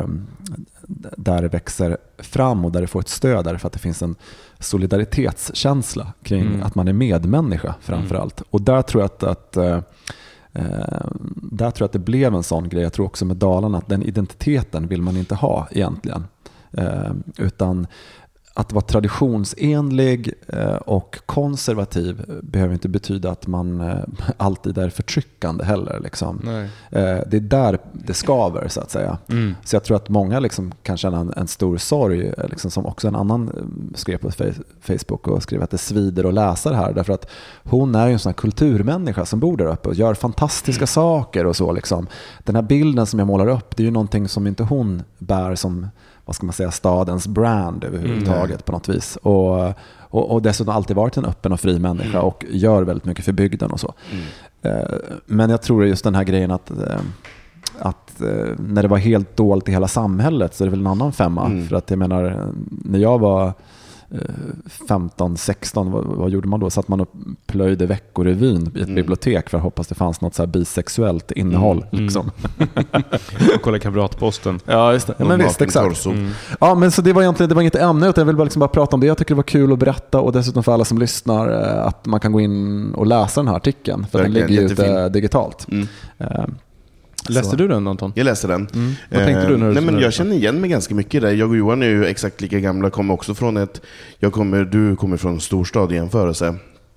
Speaker 4: där det växer fram och där det får ett stöd därför att det finns en solidaritetskänsla kring mm. att man är medmänniska framförallt. Mm. Och där tror jag att, att eh, Uh, där tror jag att det blev en sån grej. Jag tror också med Dalarna att den identiteten vill man inte ha egentligen. Uh, utan att vara traditionsenlig uh, och konservativ behöver inte betyda att man uh, alltid är förtryckande heller. Liksom. Uh, det är där det skaver så att säga. Mm. Så jag tror att många liksom kan känna en, en stor sorg. Liksom, som också en annan skrev på Facebook och skrev att det svider att läsa det här. Därför att hon är ju en sån här kulturmänniska som bor där uppe och gör fantastiska mm. saker och så. Liksom. Den här bilden som jag målar upp, det är ju någonting som inte hon bär som, vad ska man säga, stadens brand överhuvudtaget mm. på något vis. Och, och, och dessutom alltid varit en öppen och fri människa och gör väldigt mycket för bygden och så. Mm. Men jag tror just den här grejen att, att när det var helt dolt i hela samhället så är det väl en annan femma. Mm. För att jag menar, när jag var femton sexton, vad, vad gjorde man då? Satt man och plöjde Veckorevyn i ett mm. bibliotek för att hoppas det fanns något så här bisexuellt innehåll. Mm. Liksom.
Speaker 3: Och kolla Kamratposten.
Speaker 4: Ja, just det. Ja, men visst, exakt. Mm. Ja, men så det var egentligen det var inget ämne, utan jag vill bara, liksom bara prata om det. Jag tycker det var kul att berätta och dessutom för alla som lyssnar att man kan gå in och läsa den här artikeln. För den ligger ju ute digitalt. Mm. Uh,
Speaker 3: Läste så. Du den, Anton?
Speaker 5: Jag läste den.
Speaker 3: Mm. Vad eh, tänkte du när du
Speaker 5: nej, men jag känner igen mig ganska mycket där. Jag och Johan är ju exakt lika gamla. Kommer också från ett... Jag kommer, du kommer från en storstad i jämförelse.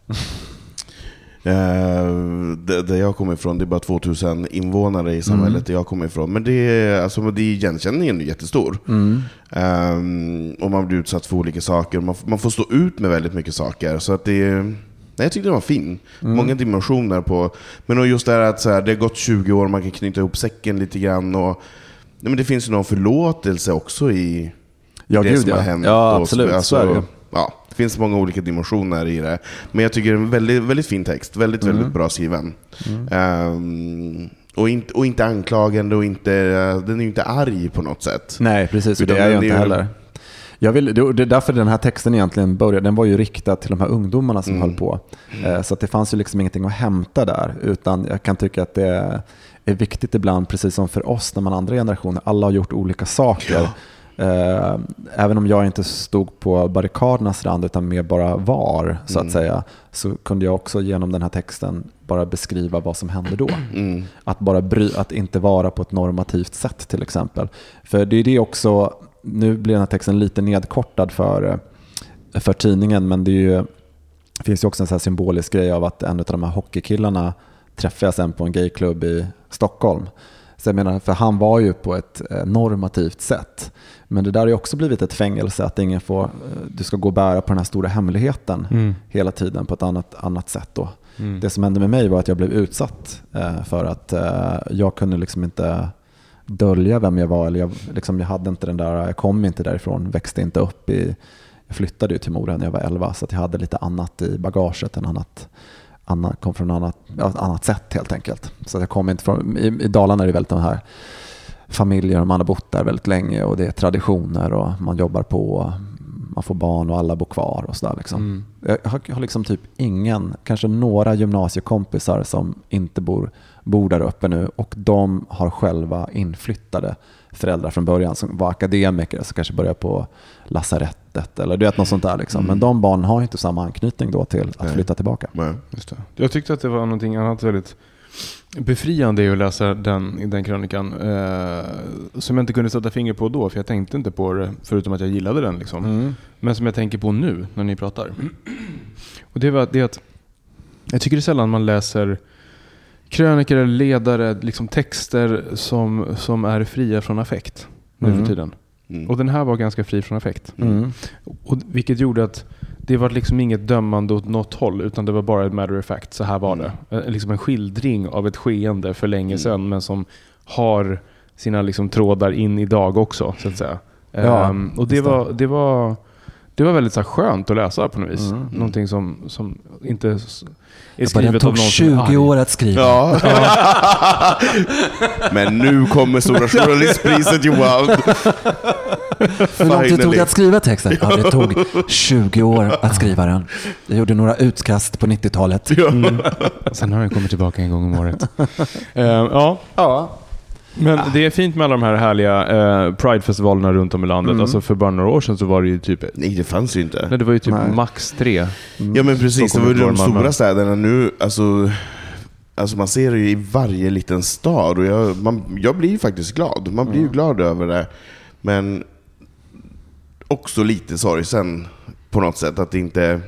Speaker 5: eh, där, där jag kommer ifrån, det är bara tvåtusen invånare i samhället mm. där jag kommer ifrån. Men det är, alltså, det är igenkänningen är jättestor. Mm. Eh, och man blir utsatt för olika saker. Man, man får stå ut med väldigt mycket saker. Så att det är... Nej, jag tyckte det var fin. Mm. Många dimensioner på. Men just det här att så här, det har gått tjugo år, man kan knyta ihop säcken lite grann. Och, nej, men det finns ju någon förlåtelse också i
Speaker 4: ja,
Speaker 5: det
Speaker 4: gud,
Speaker 5: som
Speaker 4: ja.
Speaker 5: har hänt.
Speaker 4: Ja, absolut.
Speaker 5: Alltså, ja, det finns många olika dimensioner i det. Men jag tycker det är en väldigt, väldigt fin text. Väldigt, mm. väldigt bra skriven. Mm. Um, Och inte, och inte anklagande och inte, den är ju inte arg på något sätt.
Speaker 4: Nej, precis.
Speaker 5: Utan
Speaker 4: det är jag inte
Speaker 5: är
Speaker 4: heller. Jag vill, det är därför den här texten egentligen började. Den var ju riktad till de här ungdomarna som mm. höll på. Mm. Så att det fanns ju liksom ingenting att hämta där. Utan jag kan tycka att det är viktigt ibland, precis som för oss när man andra generationer. Alla har gjort olika saker. Ja. Även om jag inte stod på barrikadernas rand utan mer bara var, så att mm. säga, så kunde jag också genom den här texten bara beskriva vad som hände då. Mm. Att bara bry, att inte vara på ett normativt sätt till exempel. För det är det också, nu blir den här texten lite nedkortad för, för tidningen, men det är ju, det finns ju också en så här symbolisk grej av att en av de här hockeykillarna träffade jag sen på en gayklubb i Stockholm. Så jag menar, för han var ju på ett normativt sätt. Men det där har ju också blivit ett fängelse, att ingen får, du ska gå och bära på den här stora hemligheten mm. hela tiden på ett annat, annat sätt då. Mm. Det som hände med mig var att jag blev utsatt eh, för att eh, jag kunde liksom inte dölja vem jag var. Eller jag, liksom, jag hade inte den där, jag kom inte därifrån, växte inte upp i, jag flyttade ju till Mora när jag var elva, så att jag hade lite annat i bagaget, en annat Annat, kom från ett annat, ja, annat sätt helt enkelt. Så jag kom inte från, i, i Dalarna är det väldigt de här familjer, man har bott där väldigt länge och det är traditioner och man jobbar på, man får barn och alla bor kvar och sådär liksom. Mm. Jag har, jag har liksom typ ingen, kanske några gymnasiekompisar som inte bor, bor där uppe nu, och de har själva inflyttade föräldrar från början som var akademiker, som kanske började på lasarettet eller du vet något sånt där liksom. Mm. Men de barnen har inte samma anknytning då till att Nej. flytta tillbaka.
Speaker 3: Nej, just det. Jag tyckte att det var någonting annat väldigt befriande att läsa den, den krönikan eh, som jag inte kunde sätta finger på då, för jag tänkte inte på det förutom att jag gillade den liksom. Mm. Men som jag tänker på nu när ni pratar. Och det var det att jag tycker det är sällan man läser krönikor eller ledare, liksom texter som, som är fria från affekt nu mm. för tiden. Mm. Och den här var ganska fri från affekt. Mm. Och vilket gjorde att det var liksom inget dömande åt något håll, utan det var bara ett matter of fact. Så här var mm. det. Liksom en skildring av ett skeende för länge sedan, mm. men som har sina liksom trådar in idag också, så att säga. Ja, um, och det var, det var det var väldigt så här skönt att läsa på något vis. Mm. Någonting som, som inte är skrivet
Speaker 4: det tog
Speaker 3: av någon
Speaker 4: tjugo år att skriva.
Speaker 5: Ja. Men nu kommer Stora journalistpriset, Johan.
Speaker 4: Hur långt det tog att skriva texten? Ja, det tog tjugo år att skriva den. Jag gjorde några utkast på nittiotalet. Mm.
Speaker 3: Sen har jag kommit tillbaka en gång om året. uh, ja.
Speaker 4: Ja.
Speaker 3: Men det är fint med alla de här härliga eh, Pride-festivalerna runt om i landet. Mm. Alltså för bara några år sedan så var det ju typ...
Speaker 5: Nej, det fanns ju inte.
Speaker 3: Nej, det var ju typ
Speaker 5: Nej.
Speaker 3: max tre.
Speaker 5: Mm. Ja, men precis. Det var ju de stora städerna nu. Alltså, alltså man ser det ju i varje liten stad. Och jag, man, jag blir ju faktiskt glad. Man blir mm. ju glad över det. Men också lite sorgsen på något sätt. Att det inte...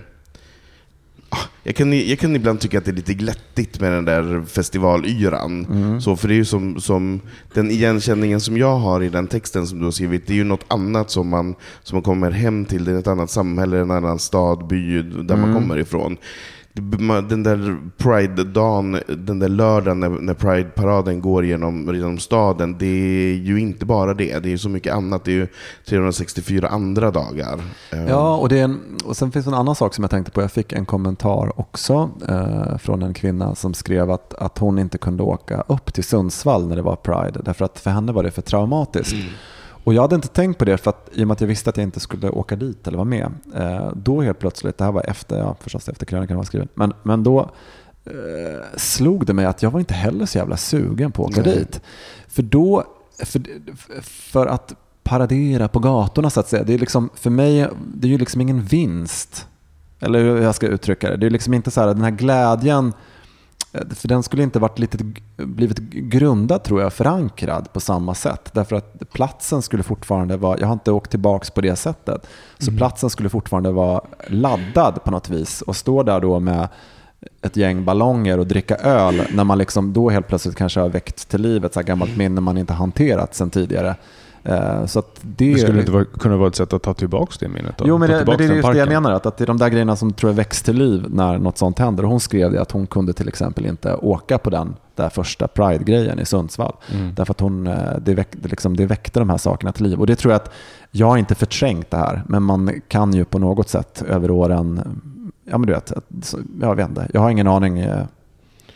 Speaker 5: Jag kan, jag kan ibland tycka att det är lite glättigt med den där festivalyran. Mm. Så, för det är ju som, som den igenkänningen som jag har i den texten som du har skrivit, det är ju något annat som man, som man kommer hem till. Det är ett annat samhälle, en annan stad, by där mm. man kommer ifrån. Den där Pride-dagen, den där lördagen när, när Pride-paraden går genom, genom staden, det är ju inte bara det. Det är ju så mycket annat. Det är ju trehundrasextiofyra andra dagar.
Speaker 4: Ja, och, det är en, och sen finns en annan sak som jag tänkte på. Jag fick en kommentar också eh, från en kvinna som skrev att, att hon inte kunde åka upp till Sundsvall när det var Pride. Därför att för henne var det för traumatiskt. Mm. Och jag hade inte tänkt på det, för att i och med att jag visste att jag inte skulle åka dit eller vara med. Eh, då helt plötsligt, det här var efter, ja, förstås efter krönikan var skriven. Men, men då eh, slog det mig att jag var inte heller så jävla sugen på att åka Nej. dit. För då, för, för att paradera på gatorna så att säga, det är liksom, för mig, det är ju liksom ingen vinst. Eller hur jag ska uttrycka det. Det är liksom inte så här, den här glädjen, för den skulle inte varit lite blivit grundad, tror jag, förankrad på samma sätt. Därför att platsen skulle fortfarande vara, jag har inte åkt tillbaks på det sättet, så mm. platsen skulle fortfarande vara laddad på något vis, och stå där då med ett gäng ballonger och dricka öl när man liksom då helt plötsligt kanske har väckt till livet så här gammalt minne man inte hanterat sedan tidigare. Så att det,
Speaker 3: det skulle inte vara, kunna vara ett sätt att ta tillbaka det minnet.
Speaker 4: Jo, men det, men det är just det jag menar, att, att det är de där grejerna som tror jag väcks till liv när något sånt händer. Och hon skrev det att hon kunde till exempel inte åka på den där första Pride-grejen i Sundsvall. Mm. Därför att hon, det, väck, det, liksom, det väckte de här sakerna till liv. Och det tror jag att jag har inte förträngt det här, men man kan ju på något sätt över åren, ja men du vet, jag vet inte, jag har ingen aning.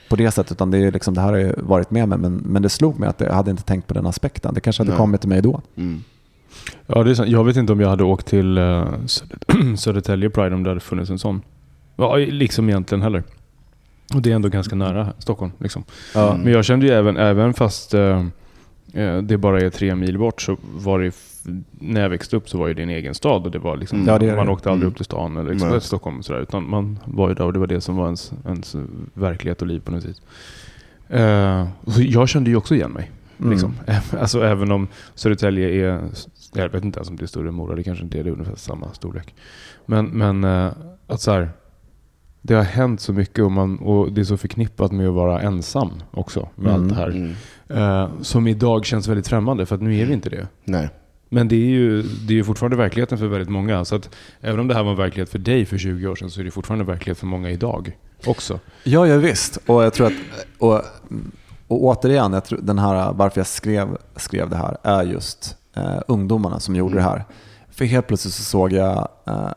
Speaker 4: på det sättet, utan det, är liksom, det här har ju varit med mig, men, men det slog mig att jag hade inte tänkt på den aspekten. Det kanske hade Nej. kommit till mig då.
Speaker 5: Mm.
Speaker 3: Ja, det är sant. Jag vet inte om jag hade åkt till uh, Södertälje Pride om det hade funnits en sån. Ja, liksom egentligen heller. Och det är ändå ganska nära Stockholm. Liksom. Mm. Men jag kände ju även, även fast uh, det bara är tre mil bort, så var det, när jag växte upp så var det en egen stad. Och det var liksom, mm. ja, det är man det. åkte aldrig mm. upp till stan eller liksom, Stockholm och sådär, utan man var ju där och det var det som var ens, ens verklighet och liv på något vis. Uh, så jag kände ju också igen mig. Mm. Liksom. Alltså även om Södertälje är, jag vet inte ens om det är större än Mora, det kanske inte är, det är ungefär samma storlek. Men, men uh, att så här, det har hänt så mycket och, man, och det är så förknippat med att vara ensam också med mm. allt det här. Mm. Uh, som idag känns väldigt främmande, för att nu är vi inte det.
Speaker 5: Nej.
Speaker 3: Men det är ju det är ju fortfarande verkligheten för väldigt många. Så att även om det här var en verklighet för dig för tjugo år sedan, så är det fortfarande verklighet för många idag också.
Speaker 4: Ja, ja visst. Och jag tror att... Och, Och återigen, jag tror den här, varför jag skrev, skrev det här är just eh, ungdomarna som gjorde mm. det här. För helt plötsligt så såg jag eh,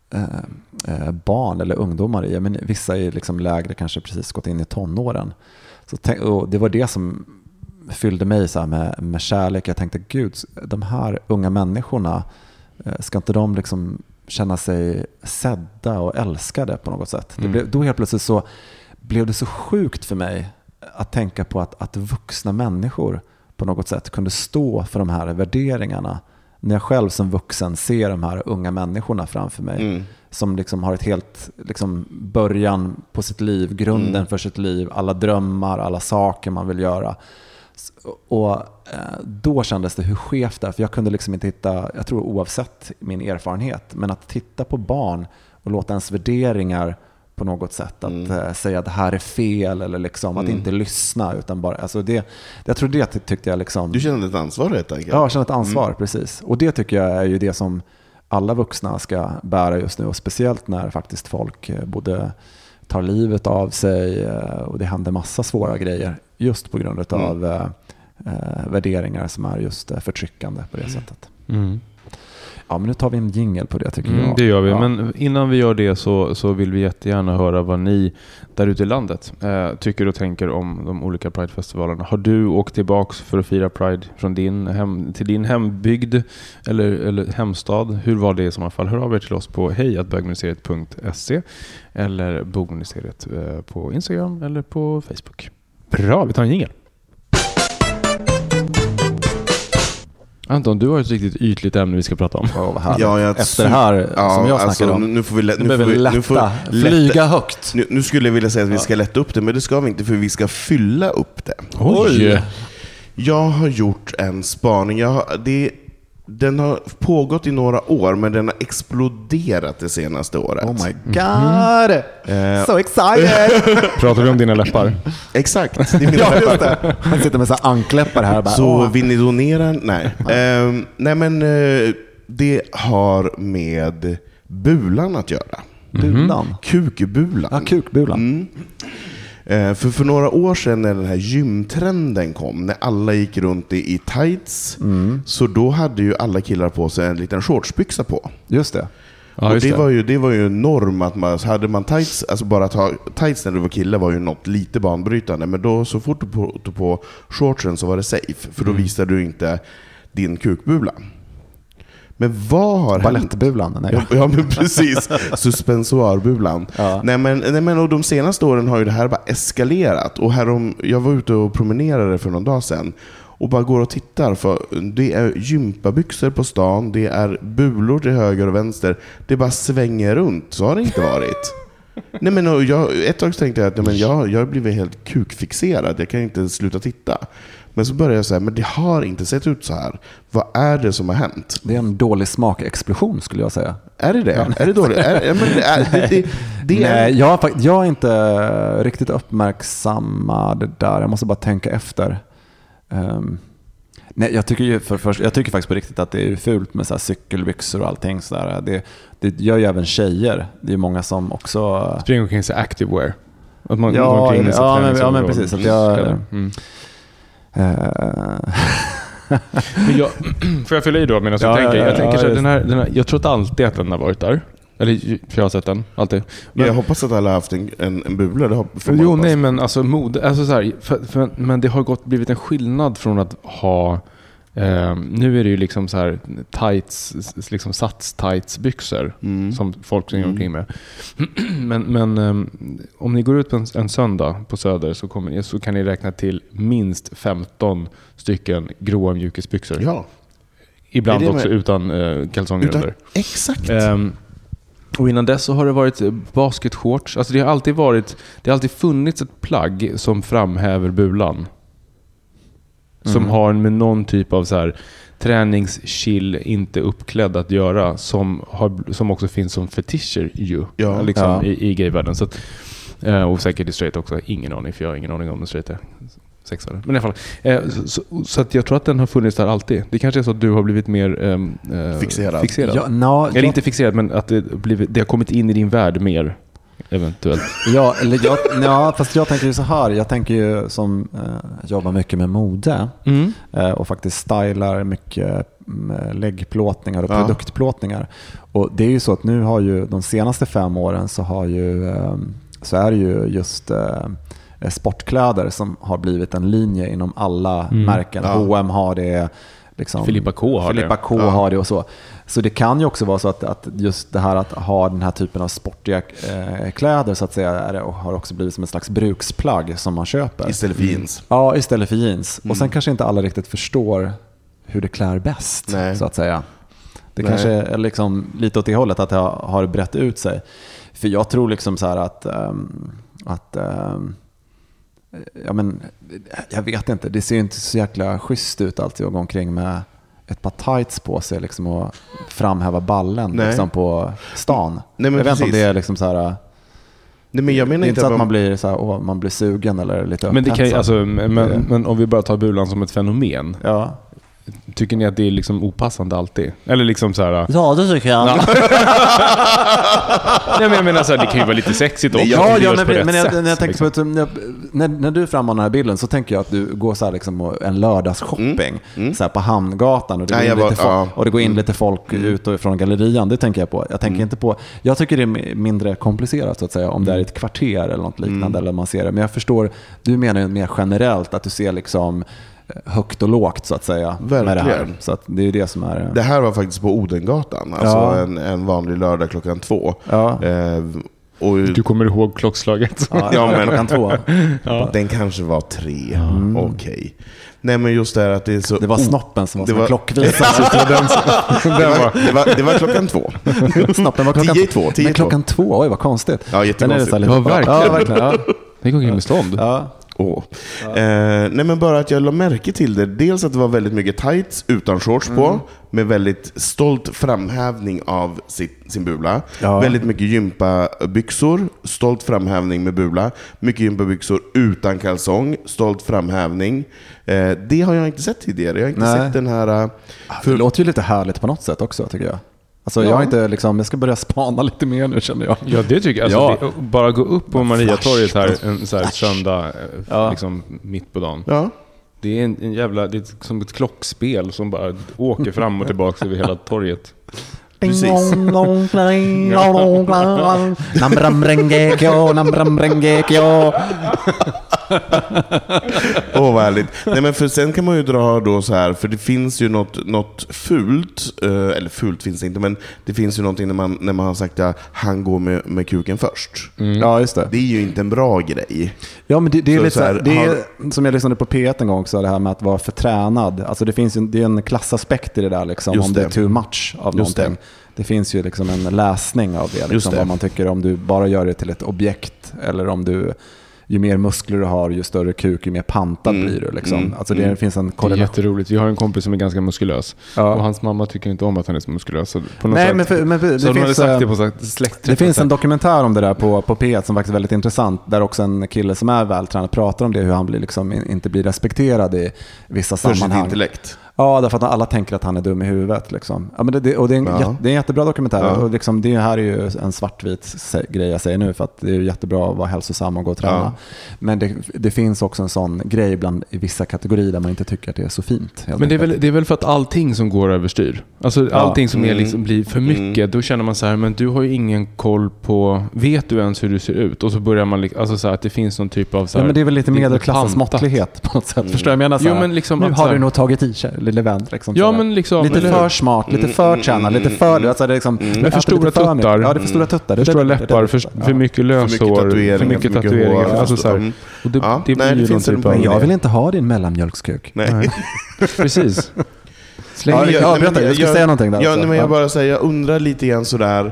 Speaker 4: eh, barn eller ungdomar i, men vissa är liksom lägre, kanske precis gått in i tonåren. Så tänk, och det var det som fyllde mig så här med, med kärlek. Jag tänkte, gud, de här unga människorna, eh, ska inte de liksom känna sig sedda och älskade på något sätt? Mm. Det blev, då helt plötsligt så blev det så sjukt för mig att tänka på att, att vuxna människor på något sätt kunde stå för de här värderingarna. När jag själv som vuxen ser de här unga människorna framför mig mm. som liksom har ett helt liksom, början på sitt liv, grunden mm. för sitt liv, alla drömmar, alla saker man vill göra. Och eh, då kändes det hur skevt det är, för jag kunde liksom inte hitta, jag tror oavsett min erfarenhet, men att titta på barn och låta ens värderingar på något sätt att mm. äh, säga att det här är fel eller liksom, mm. att inte lyssna utan bara, alltså det, jag tror det tyckte jag liksom... Du
Speaker 5: kände ett ansvar rätt enkelt.
Speaker 4: Ja, jag kände ett ansvar, mm. precis. Och det tycker jag är ju det som alla vuxna ska bära just nu, och speciellt när faktiskt folk både tar livet av sig och det händer massa svåra grejer just på grund av mm. äh, värderingar som är just förtryckande på det mm. sättet. Mm. Ja, men nu tar vi en jingle på det tycker
Speaker 3: mm,
Speaker 4: jag.
Speaker 3: Det gör vi,
Speaker 4: ja.
Speaker 3: Men innan vi gör det så, så vill vi jättegärna höra vad ni där ute i landet eh, tycker och tänker om de olika Pride-festivalerna. Har du åkt tillbaks för att fira Pride från din hem, till din hembygd eller, eller hemstad? Hur var det i så fall? Hör av er till oss på hej at bögministeriet punkt se eller bogministeriet eh, på Instagram eller på Facebook. Bra, vi tar en jingle. Anton, du har ett riktigt ytligt ämne vi ska prata om.
Speaker 4: Oh, ja, jag Efter det här ja, som jag snackade alltså, om.
Speaker 5: Nu får vi, lä-
Speaker 4: nu får vi lätta, nu får flyga högt.
Speaker 5: Nu, nu skulle jag vilja säga att vi ska lätta upp det, men det ska vi inte, för vi ska fylla upp det.
Speaker 3: Oj!
Speaker 5: Jag har gjort en spaning. Jag har, det, den har pågått i några år, men den har exploderat det senaste året.
Speaker 4: Oh my god! Mm. So excited!
Speaker 3: Pratar du om dina läppar?
Speaker 5: Exakt, det är mina ja, läppar.
Speaker 4: Han sitter med så ankläppar här. Bara,
Speaker 5: så
Speaker 4: åh.
Speaker 5: Vill ni donera? Nej. uh, nej, men uh, det har med bulan att göra.
Speaker 4: Bulan?
Speaker 5: Kukbulan.
Speaker 4: Ja, kukbulan.
Speaker 5: Mm. Uh, för, för några år sedan när den här gymtrenden kom, när alla gick runt i, i tights, mm. så då hade ju alla killar på sig en liten shortsbyxa på.
Speaker 4: Just det.
Speaker 5: Ja, och det, det. Var ju, det var ju en norm att man, hade man tights, alltså bara att ha tights när du var kille var ju något lite banbrytande, men då så fort du på, du på shortsen så var det safe, för då mm. visade du inte din kukbula. Men vad har
Speaker 4: Balettbulan? Nej.
Speaker 5: Ja, ja, men precis. Suspensoarbulan. Ja. Nej, men, nej, men och de senaste åren har ju det här bara eskalerat. Och härom, jag var ute och promenerade för någon dag sedan och bara går och tittar, för det är gympabyxor på stan, det är bulor till höger och vänster, det bara svänger runt. Så har det inte varit. Nej, men och jag, ett tag tänkte jag att nej, men jag, jag har blivit helt kukfixerad, jag kan inte sluta titta. Men så började jag säga, men det har inte sett ut så här. Vad är det som har hänt?
Speaker 4: Det är en dålig smakexplosion skulle jag säga.
Speaker 5: Är det det? Ja. Är det dåligt? Är, men det är, det, det, det är...
Speaker 4: Nej, jag, har, jag är inte riktigt uppmärksammad det där. Jag måste bara tänka efter. Um, nej, jag tycker ju för först, jag tycker faktiskt på riktigt att det är fult med så här cykelbyxor och allting så där. Det, det gör ju även tjejer. Det är många som också
Speaker 3: springer omkring sig activewear. Att man
Speaker 4: ja, omkring sig ja, men, ja, men precis att jag mm.
Speaker 3: Men jag, får jag fylla i då medan jag
Speaker 4: ja,
Speaker 3: tänker?
Speaker 4: Ja, ja,
Speaker 3: jag, tänker
Speaker 4: ja,
Speaker 3: så den här, den här, jag tror att alltid att den har varit där. Eller för jag har sett den, alltid. Men,
Speaker 5: jag hoppas att alla har haft en, en, en bubbla. Det har,
Speaker 3: jo, nej, men alltså mode, alltså så här, för, för, men det har gått blivit en skillnad från att ha eh, nu är det ju liksom så här tights, liksom sats tights byxor mm. som folk springer omkring med. men men eh, om ni går ut på en, en söndag på Söder så kommer ni, så kan ni räkna till minst femton stycken gråa mjukisbyxor.
Speaker 5: Ja.
Speaker 3: Ibland också utan eh, kalsonger utan, under.
Speaker 5: Exakt.
Speaker 3: Um, och innan dess så har det varit basketshorts. Alltså det har alltid varit, det har alltid funnits ett plagg som framhäver bulan. Mm. Som har med någon typ av så här träningschill, inte uppklädd att göra, som har, som också finns som fetischer ju,
Speaker 5: ja.
Speaker 3: liksom
Speaker 5: ja.
Speaker 3: i, i gayvärlden. Så att, och säkert i straight också. Ingen aning, för jag har ingen aning om det straight är. Sexare. Men i alla fall. Eh, så, så, så att jag tror att den har funnits där alltid. Det kanske är så att du har blivit mer eh,
Speaker 5: fixerad.
Speaker 3: fixerad.
Speaker 4: Ja, no,
Speaker 3: Eller
Speaker 4: jag...
Speaker 3: inte fixerad, men att det, blivit, det har kommit in i din värld mer. Eventuellt.
Speaker 4: Ja, eller jag, ja, fast jag tänker ju så här. Jag tänker ju som eh, jobbar mycket med mode mm. eh, och faktiskt stylar mycket med läggplåtningar och ja. produktplåtningar. Och det är ju så att nu har ju de senaste fem åren så har ju eh, så är det ju just eh, sportkläder som har blivit en linje inom alla mm. märken. Ja. H och M har det, liksom,
Speaker 3: Filippa K har
Speaker 4: Filippa
Speaker 3: det.
Speaker 4: K ja. har det och så. Så det kan ju också vara så att, att just det här att ha den här typen av sportiga eh, kläder så att säga är det, och har också blivit som ett slags bruksplagg som man köper.
Speaker 5: Istället för jeans.
Speaker 4: Ja, istället för jeans.
Speaker 5: Mm.
Speaker 4: Och sen kanske inte alla riktigt förstår hur det klär bäst. Nej. Så att säga. Det Nej. kanske är liksom lite åt det hållet att det har, har brett ut sig. För jag tror liksom så här att, um, att um, ja, men, jag vet inte, det ser inte så jäkla schysst ut alltid att gå omkring med ett par tights på sig liksom, och framhäva ballen liksom, på stan.
Speaker 5: Nej, men
Speaker 4: jag vet
Speaker 5: precis.
Speaker 4: inte om det är liksom så här.
Speaker 5: Nej, men jag menar
Speaker 4: det är
Speaker 5: inte
Speaker 4: inte så att
Speaker 5: man...
Speaker 4: man blir så här, åh, man blir sugen eller lite
Speaker 3: men det kan, alltså, men,
Speaker 4: det...
Speaker 3: men om vi bara tar bulan som ett fenomen.
Speaker 4: Ja.
Speaker 3: Tycker ni att det är liksom opassande alltid? Eller liksom så här.
Speaker 4: Ja, det tycker jag. Ja.
Speaker 3: Nej, men jag menar så här, det kan ju vara lite sexigt också.
Speaker 4: Ja, ja, men, men jag, när jag tänker liksom. på att, när, när du frammanar den här bilden så tänker jag att du går så här liksom en lördagsshopping mm. Mm. så här på Hamngatan och det går in, Nej, lite, var, folk, ja. och det går in lite folk mm. ut och från gallerian. Det tänker jag på. Jag tänker mm. inte på. Jag tycker det är mindre komplicerat så att säga om det är ett kvarter eller något liknande mm. eller man ser det. Men jag förstår, du menar mer generellt att du ser liksom högt och lågt så att säga.
Speaker 5: Verkligen.
Speaker 4: Med det här. Så att det är det som är.
Speaker 5: Det här var faktiskt på Odengatan, alltså ja. en, en vanlig lördag klockan två.
Speaker 4: Ja.
Speaker 5: Eh, och
Speaker 3: du kommer ihåg klockslaget?
Speaker 4: Ja, ja men klockan två.
Speaker 5: Ja. Den kanske var tre. Mm. Okej. Okay. Nej, men just det här att det är så.
Speaker 4: Det var snoppen som var,
Speaker 5: det
Speaker 4: som
Speaker 5: var
Speaker 4: klockvisare.
Speaker 5: det, var, det, var, det var klockan två.
Speaker 4: Snoppen var klockan
Speaker 5: tio i två.
Speaker 4: Men klockan två, oj vad konstigt.
Speaker 5: Ja, jättekonstigt.
Speaker 3: Det var verkligen.
Speaker 4: Ja, verkligen. Ja.
Speaker 3: Det går in med stånd.
Speaker 4: Ja.
Speaker 5: Oh. Ja. Eh, nej men bara att jag la märke till det. Dels att det var väldigt mycket tights utan shorts mm. på, med väldigt stolt framhävning av sitt, sin bula. Ja. Väldigt mycket gympabyxor, stolt framhävning med bula. Mycket gympabyxor utan kalsong, stolt framhävning. Eh, det har jag inte sett tidigare. Jag har inte Nej. sett den här. Uh,
Speaker 4: för... Det låter ju lite härligt på något sätt också tycker jag. Alltså ja. jag, har inte, liksom, jag ska börja spana lite mer nu känner jag.
Speaker 3: Ja, det tycker jag. Alltså, ja. det, bara gå upp på Mariatorget här en så här söndag ja. liksom, mitt på dagen.
Speaker 5: Ja.
Speaker 3: Det är en, en jävla, det är som ett klockspel som bara åker fram och tillbaka över hela torget.
Speaker 5: Precis. Åh, oh, vad härligt. Nej, men för sen kan man ju dra då så här, för det finns ju något, något fult, eller fult finns det inte, men det finns ju någonting när man, när man har sagt att han går med, med kuken först.
Speaker 4: Mm. Ja, just det.
Speaker 5: Det är ju inte en bra grej.
Speaker 4: Ja, men det, det är så lite så här, det är,
Speaker 5: har...
Speaker 4: som jag lyssnade på P ett en gång också, det här med att vara förtränad. Alltså det finns ju, det är en klassaspekt i det där liksom, om det. det är too much av
Speaker 5: just
Speaker 4: någonting. Det. Det finns ju liksom en läsning av det, liksom, det. Vad man tycker om du bara gör det till ett objekt eller om du, ju mer muskler du har ju större kuk, ju mer pantad mm. blir du liksom.
Speaker 5: Mm.
Speaker 4: Alltså det mm. finns en korrelation.
Speaker 3: Det är jätteroligt. Vi har en kompis som är ganska muskulös
Speaker 4: ja.
Speaker 3: och hans mamma tycker inte om att han är så muskulös. Så på något
Speaker 4: Nej,
Speaker 3: sätt,
Speaker 4: men, för, men för, det
Speaker 3: så
Speaker 4: finns,
Speaker 3: sagt det på släkt.
Speaker 4: Det finns en dokumentär om det där på, på P ett som faktiskt är väldigt intressant, där också en kille som är vältränad pratar om det, hur han blir liksom, inte blir respekterad i vissa
Speaker 5: för
Speaker 4: sammanhang.
Speaker 5: Sitt intellekt.
Speaker 4: Ja, därför att alla tänker att han är dum i huvudet. Liksom. Ja, men det, det, och det, är en,
Speaker 5: ja.
Speaker 4: jätte, det är en jättebra dokumentär.
Speaker 5: Ja.
Speaker 4: Och liksom, det här är ju en svartvit grej jag säger nu, för att det är jättebra att vara hälsosam och gå och träna. Ja. Men det, det finns också en sån grej ibland i vissa kategorier där man inte tycker att det är så fint.
Speaker 3: Men det är, väl, det är väl för att allting som går överstyr. Alltså ja. allting som är liksom, blir för mycket, mm. då känner man så här, men du har ju ingen koll på, vet du ens hur du ser ut? Och så börjar man, alltså så här, att det finns någon typ av så här,
Speaker 4: ja, men det är väl lite medelklassens måttlighet på något sätt. Mm. Förstår jag menar så här, jo, men liksom, nu har du nog tagit i sig, lille vän. Liksom,
Speaker 3: ja, men liksom,
Speaker 4: lite
Speaker 3: eller,
Speaker 4: för smart, lite för tjäna, lite för... Alltså det är liksom,
Speaker 3: mm. Men för stora tuttar.
Speaker 4: Ja, det är för stora tuttar.
Speaker 3: För stora läppar, för, för mycket löshår, för mycket tatueringar. Alltså så här, och det, ja, det blir nej, ju någon typ av...
Speaker 4: Jag vill inte ha din mellanmjölkskuk.
Speaker 5: Nej.
Speaker 3: nej. Precis.
Speaker 4: Släng ja, jag, ja, berätta, jag ska jag, säga någonting där.
Speaker 5: Ja, nej, men jag bara säger, jag undrar lite grann sådär,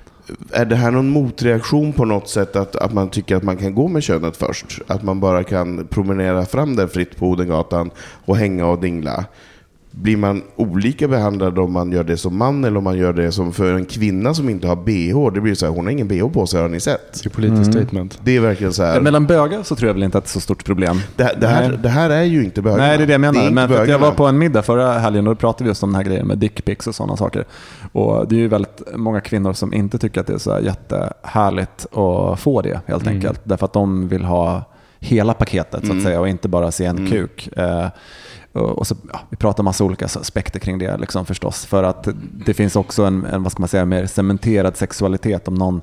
Speaker 5: är det här någon motreaktion på något sätt att, att man tycker att man kan gå med könet först? Att man bara kan promenera fram där fritt på Odengatan och hänga och dingla? Blir man olika behandlad om man gör det som man eller om man gör det som för en kvinna som inte har B H? Det blir så här, hon har ingen B H på sig, har ni sett?
Speaker 3: Det är politiskt mm. statement.
Speaker 5: Det är verkligen så här.
Speaker 4: Mellan bögar så tror jag väl inte att det är så stort problem.
Speaker 5: Det, det, här, det här är ju inte bögarna.
Speaker 4: Nej, det är det jag menar. Det men för jag var på en middag förra helgen och då pratade vi just om den här grejen med dickpics och sådana saker. Och det är ju väldigt många kvinnor som inte tycker att det är så här jättehärligt att få det helt mm. enkelt. Därför att de vill ha hela paketet så att mm. säga och inte bara se en mm. kuk. Eh, och så, ja, vi pratar massa olika aspekter kring det liksom, förstås. För att det finns också en, en vad ska man säga, mer cementerad sexualitet. Om någon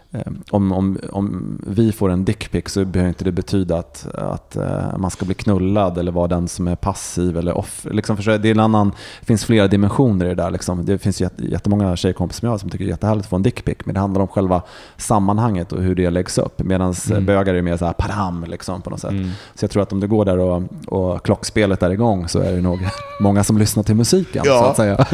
Speaker 4: Om, om, om vi får en dickpic så behöver inte det betyda att, att uh, man ska bli knullad eller vara den som är passiv eller off. Liksom för, det, är en annan, det finns flera dimensioner i det där. Liksom. Det finns jätt, jättemånga tjejkompisar som jag som tycker det är jättehärligt att få en dickpic, men det handlar om själva sammanhanget och hur det läggs upp. Medan mm. bögar är mer så här padam liksom, på något sätt. Mm. Så jag tror att om det går där och, och klockspelet är igång så är det nog många som lyssnar till musiken, ja. Så att säga.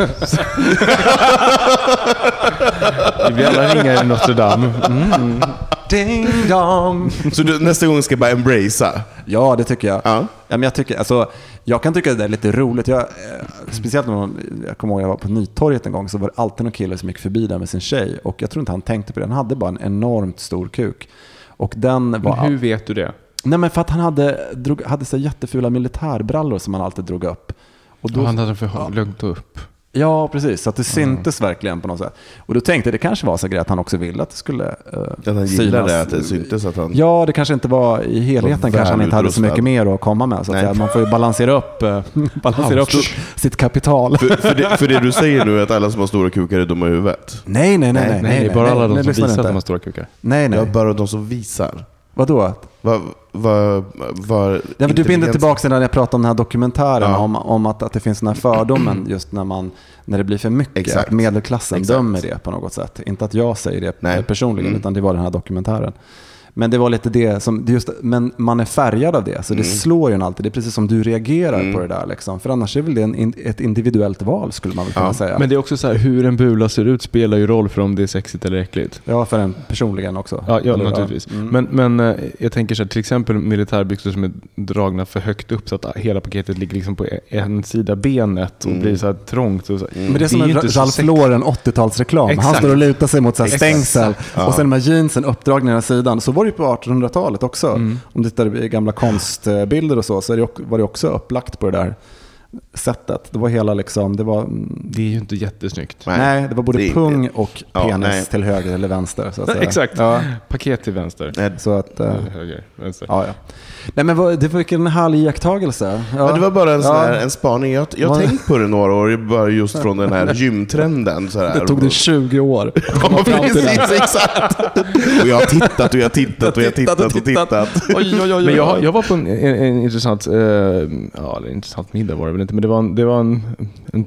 Speaker 3: Vi vill alla ringa i Notre Dame. Mm.
Speaker 4: Ding dong.
Speaker 5: Så du nästa gång ska bara embracea?
Speaker 4: Ja, det tycker jag.
Speaker 5: Ja.
Speaker 4: Ja, men jag, tycker, alltså, jag kan tycka att det är lite roligt. Jag, speciellt när man, jag kommer ihåg jag var på Nytorget en gång, så var det alltid någon kille som gick förbi där med sin tjej. Och jag tror inte han tänkte på det. Han hade bara en enormt stor kuk. Och den var,
Speaker 3: men hur vet du det?
Speaker 4: Nej, men för att han hade, drog, hade så jättefula militärbrallor som han alltid drog upp. Och då,
Speaker 3: och han hade för
Speaker 4: ja.
Speaker 3: lugnt upp.
Speaker 4: Ja, precis. Så att det syntes mm. verkligen på något sätt. Och då tänkte jag, det kanske var så grej att han också ville att det skulle uh,
Speaker 5: att han gillade det, att det syntes att han...
Speaker 4: Ja, det kanske inte var i helheten, kanske han inte hade så mycket mer att komma med. Så att säga. Man får ju balansera upp, uh, balansera upp sitt kapital.
Speaker 5: För, för, det, för det du säger nu är att alla som har stora kukar är dumma i huvudet.
Speaker 4: Nej, nej, nej. nej, nej, nej
Speaker 3: det är bara
Speaker 4: nej,
Speaker 3: alla
Speaker 4: nej,
Speaker 3: de som visar
Speaker 4: inte.
Speaker 3: att de har stora kukar.
Speaker 4: Nej, nej.
Speaker 5: Ja, bara de som visar.
Speaker 4: Vadå?
Speaker 5: Vad var, var
Speaker 4: ja, du binder tillbaka när jag pratade om den här dokumentären, ja. om, om att, att det finns den här fördomen just när, man, när det blir för mycket. Exakt. Att medelklassen Exakt. dömer det på något sätt. Inte att jag säger det Nej. personligen, mm. utan det var den här dokumentären. Men det var lite det som, det just, men man är färgad av det, så det mm. slår ju en alltid. Det är precis som du reagerar mm. på det där liksom. För annars är väl det en, ett individuellt val, skulle man väl kunna ja. säga.
Speaker 3: Men det är också så här, hur en bula ser ut spelar ju roll för om det är sexigt eller äckligt.
Speaker 4: Ja, för en personligen också.
Speaker 3: Ja, ja naturligtvis. Ja. Mm. Men, men jag tänker så här, till exempel militärbyxor som är dragna för högt upp så att hela paketet ligger liksom på en sida benet och mm. blir så här trångt. Och så.
Speaker 4: Mm. Men det är som det är en Ralph Lauren åttiotalsreklam. Han står och lutar sig mot så här stängsel ja. och sen med jeansen uppdragna ena sidan. Så var det på artonhundratalet också. Mm. Om du tittar i gamla konstbilder och så, så var det också upplagt på det där sättet. Det var hela liksom, det var...
Speaker 3: Det är ju inte jättesnyggt.
Speaker 4: Nej, nej det var både det pung och penis ja, till höger eller vänster. Så att säga.
Speaker 3: Exakt, ja. Paket till vänster.
Speaker 4: Nej, så att, äh,
Speaker 3: höger, vänster.
Speaker 4: Ja, ja. Nej, men vad, det var en härlig iakttagelse. Ja.
Speaker 5: Ja, det var bara en, sån här, ja. en spaning. Jag, jag har tänkt på det några år, bara just från den här gymtrenden. Så här.
Speaker 4: Det tog det tjugo år.
Speaker 5: Ja, precis, exakt. Och jag har tittat och jag har tittat och jag har tittat och tittat.
Speaker 3: Oj, oj, oj, oj. Men jag, jag var på en, en, en intressant, eh, ja, en intressant middag var det väl inte, men det var en, det var en, en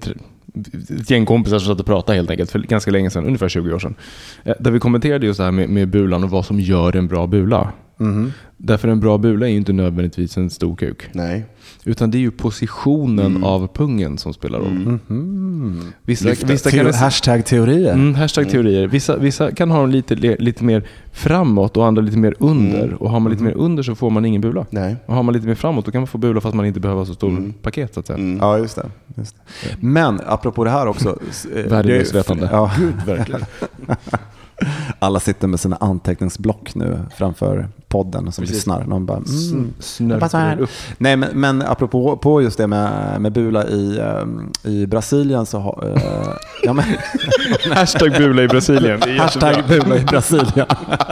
Speaker 3: ett gäng kompisar som satt och pratade helt enkelt för ganska länge sedan, ungefär tjugo år sedan. Där vi kommenterade just det här med, med bulan och vad som gör en bra bula. Mm. Därför en bra bula är ju inte nödvändigtvis en stor kuk.
Speaker 5: Nej.
Speaker 3: Utan det är ju positionen mm. av pungen som spelar roll. Mm.
Speaker 4: Mm.
Speaker 3: Vissa, vissa kan det,
Speaker 4: hashtag teorier.
Speaker 3: Mm, hashtag teorier. Vissa, vissa kan ha dem lite, lite mer framåt och andra lite mer under. Mm. Och har man lite mer under så får man ingen bula.
Speaker 5: Nej.
Speaker 3: Och har man lite mer framåt då kan man få bula fast man inte behöver så stor mm. paket så att säga.
Speaker 4: Mm. Ja, just det. Just det. Men apropå det här också.
Speaker 3: Värdelösvetande.
Speaker 4: Ja, gud verkligen. Alla sitter med sina anteckningsblock nu framför podden som
Speaker 3: Precis.
Speaker 4: lyssnar. Någon bara, mm,
Speaker 3: snörper upp.
Speaker 4: Nej, men, men apropå på just det med, med bula i, um, i Brasilien så har... Uh, ja, men,
Speaker 3: Hashtag bula i Brasilien. Det är
Speaker 4: hashtag bula i Brasilien.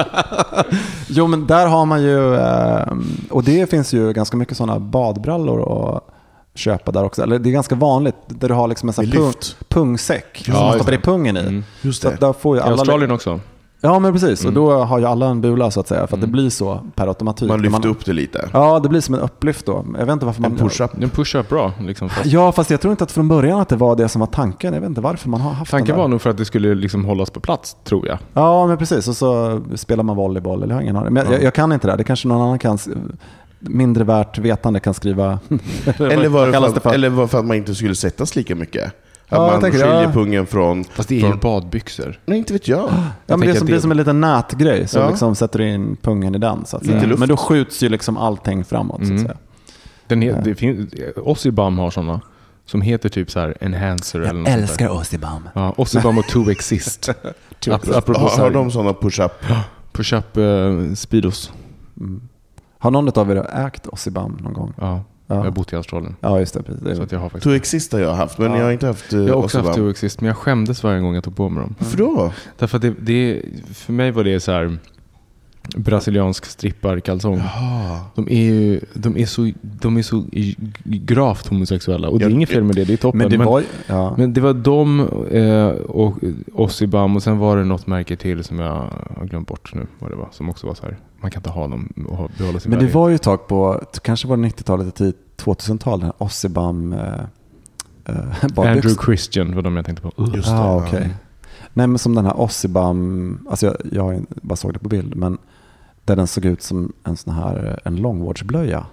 Speaker 4: Jo, men där har man ju... Uh, och det finns ju ganska mycket sådana badbrallor att köpa där också. Eller det är ganska vanligt där du har liksom en sån här pung, pungsäck
Speaker 3: ja,
Speaker 4: som man stoppar i pungen i. Mm.
Speaker 5: Just
Speaker 4: det. Så där får ju alla...
Speaker 3: I Australien också.
Speaker 4: Ja, men precis.
Speaker 3: Mm.
Speaker 4: Och då har ju alla en bula så att säga. För att det blir så per automatik.
Speaker 5: Man lyfter
Speaker 4: man,
Speaker 5: upp det lite.
Speaker 4: Ja, det blir som en upplyft då. Jag vet inte varför man...
Speaker 5: En push-up.
Speaker 3: En push-up bra. Liksom, fast.
Speaker 4: Ja, fast jag tror inte att från början att det var det som var tanken. Jag vet inte varför man har haft
Speaker 3: Tanken
Speaker 4: den där.
Speaker 3: var nog för att det skulle liksom hållas på plats, tror jag.
Speaker 4: Ja, men precis. Och så spelar man volleyboll. Eller jag har ingen aning. Men jag, jag kan inte det. Det kanske någon annan kan... Mindre värt vetande kan skriva...
Speaker 5: Eller var det,
Speaker 4: det
Speaker 5: för,
Speaker 4: för?
Speaker 5: eller var för att man inte skulle sättas lika mycket? Att
Speaker 4: Ja, jag
Speaker 5: man
Speaker 4: tänker,
Speaker 5: skiljer
Speaker 4: ja.
Speaker 5: pungen från...
Speaker 3: Fast det är
Speaker 5: från,
Speaker 3: ju badbyxor.
Speaker 5: Nej, inte vet jag.
Speaker 4: Ja, men det
Speaker 3: tänker
Speaker 4: som
Speaker 3: att
Speaker 4: blir
Speaker 3: det-
Speaker 4: som en liten nätgrej. Så
Speaker 5: Ja.
Speaker 4: liksom sätter du in pungen i den. Så att
Speaker 5: Lite
Speaker 4: säga.
Speaker 5: luft.
Speaker 4: Men då skjuts ju liksom allting framåt. Så att
Speaker 3: Mm.
Speaker 4: säga.
Speaker 3: Den he- det finns, Ossibam har sådana som heter typ så här enhancer eller något sånt där.
Speaker 4: Ossibam.
Speaker 3: Ja, Ossibam och To Exist. Ap- apropå
Speaker 5: Har,
Speaker 3: så
Speaker 5: har
Speaker 3: här,
Speaker 5: de sådana push-up?
Speaker 3: push-up uh, speedos.
Speaker 4: Mm. Har någon av er ägt Ossibam någon gång?
Speaker 3: Ja,
Speaker 4: Ja.
Speaker 3: jag har bott i Australien.
Speaker 4: Ja, just det. Precis.
Speaker 3: Så att jag har faktiskt...
Speaker 5: To Exist har jag haft, men
Speaker 4: Ja.
Speaker 5: jag har inte haft uh,
Speaker 3: Jag har också haft
Speaker 5: Ossibam.
Speaker 3: To Exist, men jag skämdes varje gång jag tog på mig dem.
Speaker 5: Varför då?
Speaker 3: Därför att det, det, för mig var det så här brasiliansk stripparkalsong.
Speaker 5: Jaha.
Speaker 3: De är ju de är så, de är så gravt homosexuella. Och det är
Speaker 5: Jag-
Speaker 3: inget fel med det, det är toppen.
Speaker 4: Men det
Speaker 3: men,
Speaker 4: var... Ja.
Speaker 3: men det var de eh, och Ossibam och sen var det något märke till som jag har glömt bort nu vad det var. Som också var så här, man kan inte ha dem och ha- behålla sin
Speaker 4: Men det
Speaker 3: värdighet.
Speaker 4: var ju ett tag på, kanske var det nittiotalet till tvåtusentalet, den här Ossibam... Eh, eh,
Speaker 3: Andrew Christian var de jag tänkte på. Uh.
Speaker 5: Just det.
Speaker 4: Ah,
Speaker 5: ja.
Speaker 4: okej. Nej, men som den här Ossibam, alltså jag, jag har ju bara såg det på bild, men där den såg ut som en sån här en långvårdsblöja.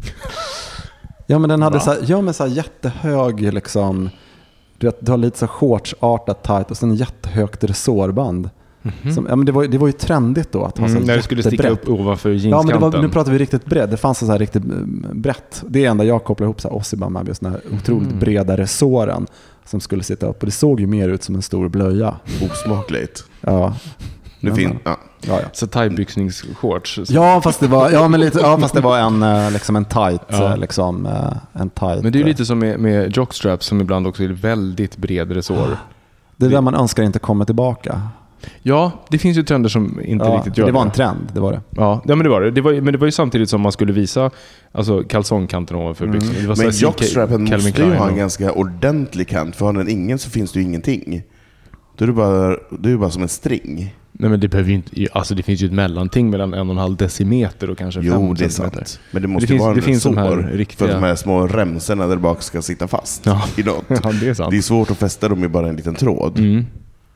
Speaker 4: Ja, men den hade så här, ja, men så här jättehög liksom, du vet, du har lite så shortsartat tight och sen jättehögt resårband.
Speaker 3: Mm-hmm.
Speaker 4: Som, ja, men det var det var ju trendigt då att ha så
Speaker 3: Mm,
Speaker 4: här
Speaker 3: när det skulle sticka
Speaker 4: jättebrett.
Speaker 3: upp ovanför
Speaker 4: Ja,
Speaker 3: jeanskanten.
Speaker 4: men det var, nu pratar vi riktigt bredd. Det fanns så här riktigt brett. Det är enda jag kopplar ihop så här Ossibam med just den här otroligt
Speaker 3: Mm.
Speaker 4: breda resåren som skulle sitta upp. Och det såg ju mer ut som en stor blöja.
Speaker 5: Osmakligt.
Speaker 4: Ja,
Speaker 5: Nu
Speaker 4: Ja,
Speaker 5: fin-
Speaker 4: men-
Speaker 5: ja.
Speaker 4: ja, ja.
Speaker 3: Så thaibyxningsshorts.
Speaker 4: Ja, fast det var, ja, men lite, ja, fast det var en, eh, liksom en tight,
Speaker 3: Ja.
Speaker 4: eh, liksom, eh, en tight.
Speaker 3: Men det är ju
Speaker 4: eh,
Speaker 3: lite som med, med jockstraps som ibland också är väldigt bred resår.
Speaker 4: det är där man önskar inte kommer tillbaka.
Speaker 3: Ja, det finns ju trender som inte
Speaker 4: Ja,
Speaker 3: riktigt gör
Speaker 4: det var en trend, det var det.
Speaker 3: Ja, ja men det var det. det var, men det var ju samtidigt som man skulle visa alltså, kalsongkanten ovanför
Speaker 4: Mm.
Speaker 3: byxorna. Det var så
Speaker 5: Men
Speaker 3: här C K
Speaker 5: jockstrappen
Speaker 3: Calvin
Speaker 5: måste ju
Speaker 3: Klein
Speaker 5: ha en
Speaker 3: och-
Speaker 5: ganska ordentlig kant. För har den ingen så finns det ju ingenting. Då är det bara, det är ju bara som en string.
Speaker 3: Nej, men det behöver ju inte... Alltså det finns ju ett mellanting mellan en och en halv decimeter och kanske
Speaker 5: Jo,
Speaker 3: fem
Speaker 5: det är
Speaker 3: centimeter.
Speaker 5: sant. Men det måste
Speaker 3: det
Speaker 5: ju
Speaker 3: finns-
Speaker 5: vara
Speaker 3: det
Speaker 5: en
Speaker 3: finns de här
Speaker 5: resår
Speaker 3: riktiga-
Speaker 5: för att de här små remsorna där bak ska sitta fast
Speaker 3: Ja.
Speaker 5: i något.
Speaker 3: Ja, det är sant.
Speaker 5: Det är svårt att fästa dem i bara en liten tråd.
Speaker 3: Mm.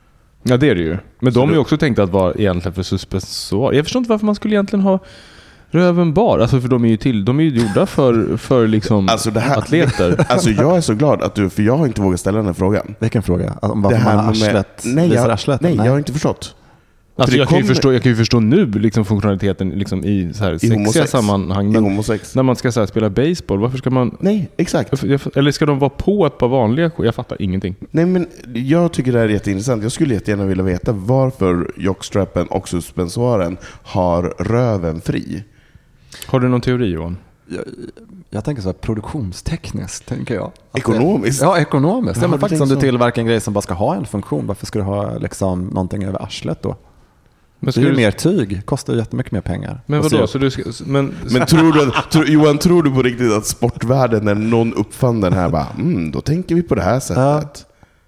Speaker 3: Ja, det är det ju. Men
Speaker 5: Så
Speaker 3: de är ju
Speaker 5: du-
Speaker 3: också tänkt att vara egentligen för suspensoar. Jag förstår inte varför man skulle egentligen ha röven bar. Alltså för de är ju till, de är ju gjorda för, för liksom
Speaker 5: Alltså det här-
Speaker 3: atleter.
Speaker 5: Alltså jag är så glad att du, för jag har inte vågat ställa den här frågan.
Speaker 4: Vilken fråga? Om
Speaker 5: Det
Speaker 4: varför
Speaker 5: här
Speaker 4: man har
Speaker 5: med-
Speaker 4: arslet,
Speaker 5: nej,
Speaker 4: visar
Speaker 5: jag,
Speaker 4: arslet?
Speaker 5: nej, jag har inte förstått.
Speaker 3: Alltså
Speaker 5: det
Speaker 3: jag, kan ju
Speaker 5: kommer-
Speaker 3: förstå, jag kan ju förstå nu liksom funktionaliteten liksom i så här sexiga
Speaker 5: homosex.
Speaker 3: sammanhang.
Speaker 5: I
Speaker 3: Men
Speaker 5: homosex.
Speaker 3: när man ska så här spela baseball, varför ska man...
Speaker 5: Nej, exakt.
Speaker 3: Eller ska de vara på ett par vanliga skor? Jag fattar ingenting.
Speaker 5: Nej, men jag tycker det här är jätteintressant. Jag skulle jättegärna vilja veta varför jockstrappen och suspensoaren har röven fri.
Speaker 3: Har du någon teori, Johan?
Speaker 4: Jag, jag tänker så här produktionstekniskt, tänker jag. Att
Speaker 5: Ekonomiskt?
Speaker 4: Det, ja, ekonomiskt.
Speaker 5: Ja,
Speaker 4: Ja, men
Speaker 5: du
Speaker 4: faktiskt om
Speaker 5: tänker
Speaker 4: du
Speaker 5: så.
Speaker 4: tillverkar en grej som bara ska ha en funktion, varför ska du ha liksom någonting över arslet då?
Speaker 3: Men,
Speaker 4: Det
Speaker 3: ska
Speaker 4: är ju
Speaker 3: du...
Speaker 4: mer tyg, kostar ju jättemycket mer pengar.
Speaker 3: men
Speaker 4: Och
Speaker 3: vadå?
Speaker 4: så-
Speaker 3: Så du ska... Men...
Speaker 5: Men tror du, tror, Johan, tror du på riktigt att sportvärlden, när någon uppfann den här, bara, mm, då tänker vi på det här sättet?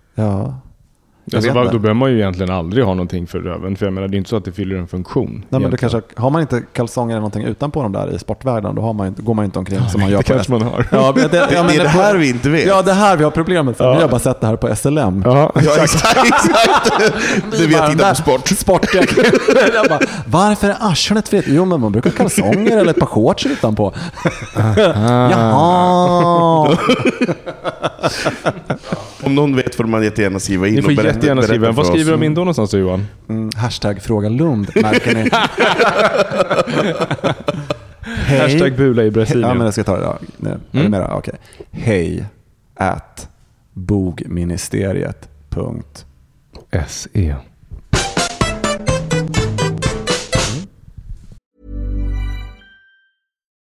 Speaker 4: Ja. Jag
Speaker 3: Alltså,
Speaker 4: vet
Speaker 3: vad-
Speaker 4: inte.
Speaker 3: då behöver man ju egentligen aldrig ha någonting för röven. För jag menar, det är inte så att det fyller en funktion.
Speaker 4: Nej, men det
Speaker 3: egentligen.
Speaker 4: kanske, har man inte kalsonger eller någonting utanpå de där i sportvärlden, då har man inte, går man inte omkring som man gör
Speaker 3: det
Speaker 4: på
Speaker 3: kanske man har.
Speaker 4: Ja, men det, ja,
Speaker 5: Det
Speaker 4: men
Speaker 5: är det
Speaker 4: på-
Speaker 5: här vi inte vet.
Speaker 4: Ja, det här vi har problemet för.
Speaker 3: Ja.
Speaker 4: Vi har bara sett det här på S L M.
Speaker 3: Ja,
Speaker 5: Ja, exakt, exakt. Det vi har tittat på sport.
Speaker 4: Sport. Jag bara, varför är arslet fritt? Jo, men man brukar ha kalsonger eller ett par shorts utanpå. Jaha.
Speaker 5: Om någon vet får man jättegärna skriva in
Speaker 3: Ni får
Speaker 5: och berätta,
Speaker 3: jättegärna skriva.
Speaker 5: berätta
Speaker 3: Vad
Speaker 5: för
Speaker 3: skriver
Speaker 5: oss.
Speaker 3: de in då någonstans då, Johan?
Speaker 4: Mm, hashtag fråga Lund, märker ni? Hej.
Speaker 3: Hashtag bula i Brasilien.
Speaker 4: Ja, men jag ska ta det då. Nu, är
Speaker 3: Mm.
Speaker 4: det mera? Okej. Hej at bogministeriet punkt
Speaker 3: S E.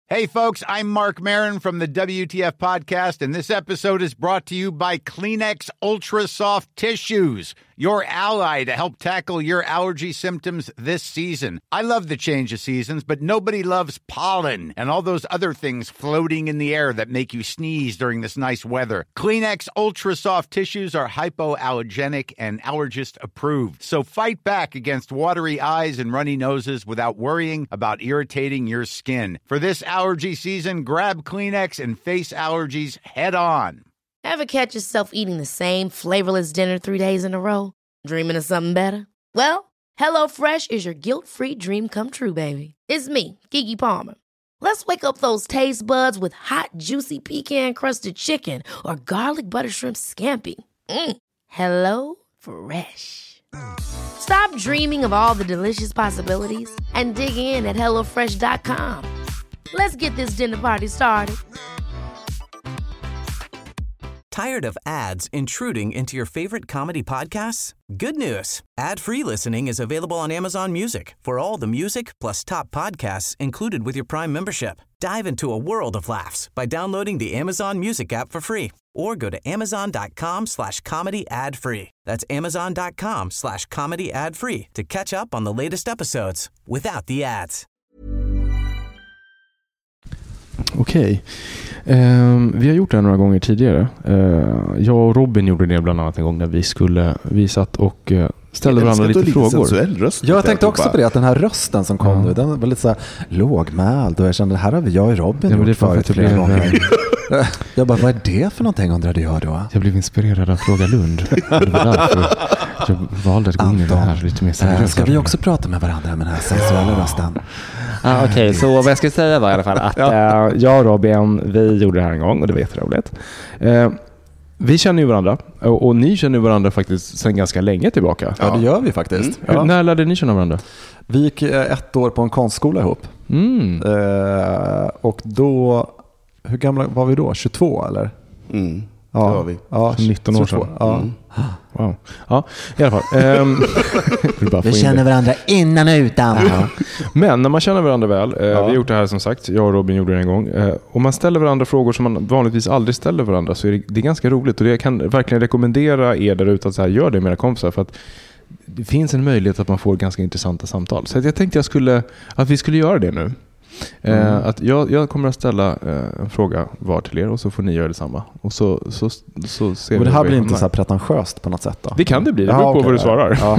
Speaker 7: Hey, folks, I'm Mark Maron from the W T F Podcast, and this episode is brought to you by Kleenex Ultra Soft Tissues, your ally to help tackle your allergy symptoms this season. I love the change of seasons, but nobody loves pollen and all those other things floating in the air that make you sneeze during this nice weather. Kleenex Ultra Soft Tissues are hypoallergenic and allergist approved, so fight back against watery eyes and runny noses without worrying about irritating your skin. For this allergy season, grab Kleenex and face allergies head on.
Speaker 1: Ever catch yourself eating the same flavorless dinner three days in a row? Dreaming of something better? Well, HelloFresh is your guilt-free dream come true, baby. It's me, Keke Palmer. Let's wake up those taste buds with hot, juicy pecan-crusted chicken or garlic butter shrimp scampi. Mm. Hello Fresh. Stop dreaming of all the delicious possibilities and dig in at hello fresh dot com. Let's get this dinner party started.
Speaker 8: Tired of ads intruding into your favorite comedy podcasts? Good news. Ad-free listening is available on Amazon Music for all the music plus top podcasts included with your Prime membership. Dive into a world of laughs by downloading the Amazon Music app for free or go to amazon.com slash comedy ad free. That's amazon.com slash comedy ad free to catch up on the latest episodes without the ads.
Speaker 3: Okej. Um, vi har gjort det här några gånger tidigare. Uh, jag och Robin gjorde det bland annat en gång när vi skulle vi satt och uh, ställde varandra lite, lite frågor.
Speaker 5: Röst,
Speaker 4: jag tänkte också bara på det, att den här rösten som kom ja. nu, den var lite så här lågmäld och jag kände, här har vi jag och Robin ja, gjort förut flera blev, gånger. Jag bara, vad är det för någonting, undrade jag då?
Speaker 3: Jag blev inspirerad av Fråga Lund. Det var därför jag valde att gå in i det här lite mer seriöst.
Speaker 4: Ska vi också prata med varandra med den här sensuella rösten?
Speaker 3: Ah, Okej, okay, så vad jag ska säga var i alla fall att ja. uh, jag och Robin, vi gjorde det här en gång och det var jätteroligt. Uh, vi känner ju varandra och, och ni känner ju varandra faktiskt sedan ganska länge tillbaka.
Speaker 4: Ja, det gör vi faktiskt.
Speaker 3: Mm. Ja. När lärde ni känna varandra?
Speaker 4: Vi gick ett år på en konstskola ihop.
Speaker 3: Mm.
Speaker 4: Uh, och då, hur gamla var vi då? tjugotvå eller?
Speaker 5: Mm.
Speaker 4: Ja,
Speaker 5: det var vi.
Speaker 3: Ja, nitton år sedan.
Speaker 4: Ja.
Speaker 3: Mm. Wow. Ja, i alla fall. Um,
Speaker 4: vi känner varandra innan och utan.
Speaker 3: Ja. Men när man känner varandra väl, eh, ja. vi har gjort det här som sagt, jag och Robin gjorde det en gång. Eh, om man ställer varandra frågor som man vanligtvis aldrig ställer varandra så är det, det är ganska roligt. Och det jag kan verkligen rekommendera er där ute att så här, gör det med era kompisar för att det finns en möjlighet att man får ganska intressanta samtal. Så jag tänkte jag skulle, att vi skulle göra det nu. Mm. Eh, att jag, jag kommer att ställa eh, en fråga var till er och så får ni göra detsamma. Och så, så, så ser
Speaker 4: och
Speaker 3: vi
Speaker 4: det här blir inte så här pretentiöst på något sätt då?
Speaker 3: Det kan det bli, det beror ja, på okay. vad du svarar.
Speaker 4: Ja.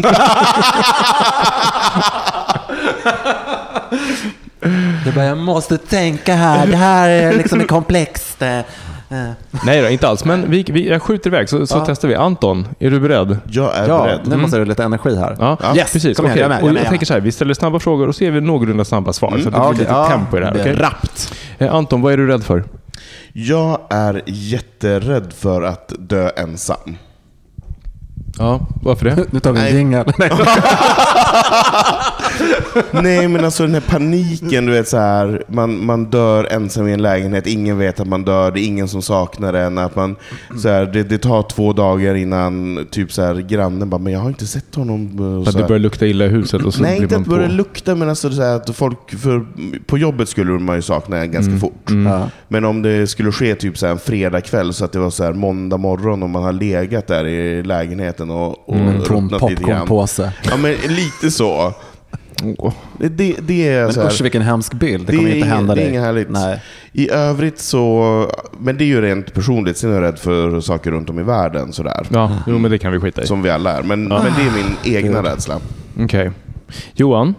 Speaker 4: Jag, bara, jag måste tänka här, det här är liksom komplext.
Speaker 3: Nej då, inte alls. Men vi, vi, jag skjuter iväg så, så ja. testar vi. Anton, är du beredd?
Speaker 5: Jag är
Speaker 4: ja,
Speaker 5: beredd.
Speaker 4: Nu måste det lite energi här.
Speaker 3: Ja,
Speaker 4: ja.
Speaker 3: Yes, precis.
Speaker 4: Kom
Speaker 3: Okay.
Speaker 4: igen, jag, med,
Speaker 3: och
Speaker 4: jag,
Speaker 3: jag
Speaker 4: med,
Speaker 3: tänker så här, vi ställer snabba frågor och ser vi någorlunda snabba svar. Mm. Så att det
Speaker 4: ja,
Speaker 3: blir okay. lite
Speaker 4: ja,
Speaker 3: tempo i det här.
Speaker 4: Det
Speaker 3: okay?
Speaker 4: rappt.
Speaker 3: Eh, Anton, vad är du rädd för?
Speaker 5: Jag är jätterädd för att dö ensam.
Speaker 3: Ja, varför det?
Speaker 4: Nu tar vi en jingle.
Speaker 5: Nej, men alltså den här paniken, du vet så här, man, man dör ensam i en lägenhet, ingen vet att man dör, det är ingen som saknar en, att man så här, det, det tar två dagar innan typ så här grannen bara, men jag har inte sett honom.
Speaker 3: För att det börjar lukta illa i huset och så
Speaker 5: nej,
Speaker 3: blir
Speaker 5: inte
Speaker 3: man
Speaker 5: att det börjar
Speaker 3: på.
Speaker 5: lukta, men alltså så här, att folk för, på jobbet skulle man ju sakna en ganska
Speaker 3: mm.
Speaker 5: fort.
Speaker 3: Mm.
Speaker 4: Ja.
Speaker 5: Men om det skulle ske typ så här en fredag kväll så att det var så här måndag morgon och man har legat där i lägenheten och, och
Speaker 4: mm, tom
Speaker 5: ruttnat lite grann.
Speaker 4: Popcornpåse.
Speaker 5: Ja, men lite så. Det, det, det är
Speaker 4: men
Speaker 5: så här,
Speaker 4: usch, vilken hemsk bild. Det,
Speaker 5: det
Speaker 4: kommer inte hända
Speaker 5: det
Speaker 4: dig.
Speaker 5: Det är inget härligt.
Speaker 4: Nej.
Speaker 5: I övrigt så, men det är ju rent personligt. Sen är jag rädd för saker runt om i världen sådär.
Speaker 3: Ja, jo, men det kan vi skita i.
Speaker 5: Som vi alla är. Men, ja. men det är min egna rädsla.
Speaker 3: Okej. Okay. Johan?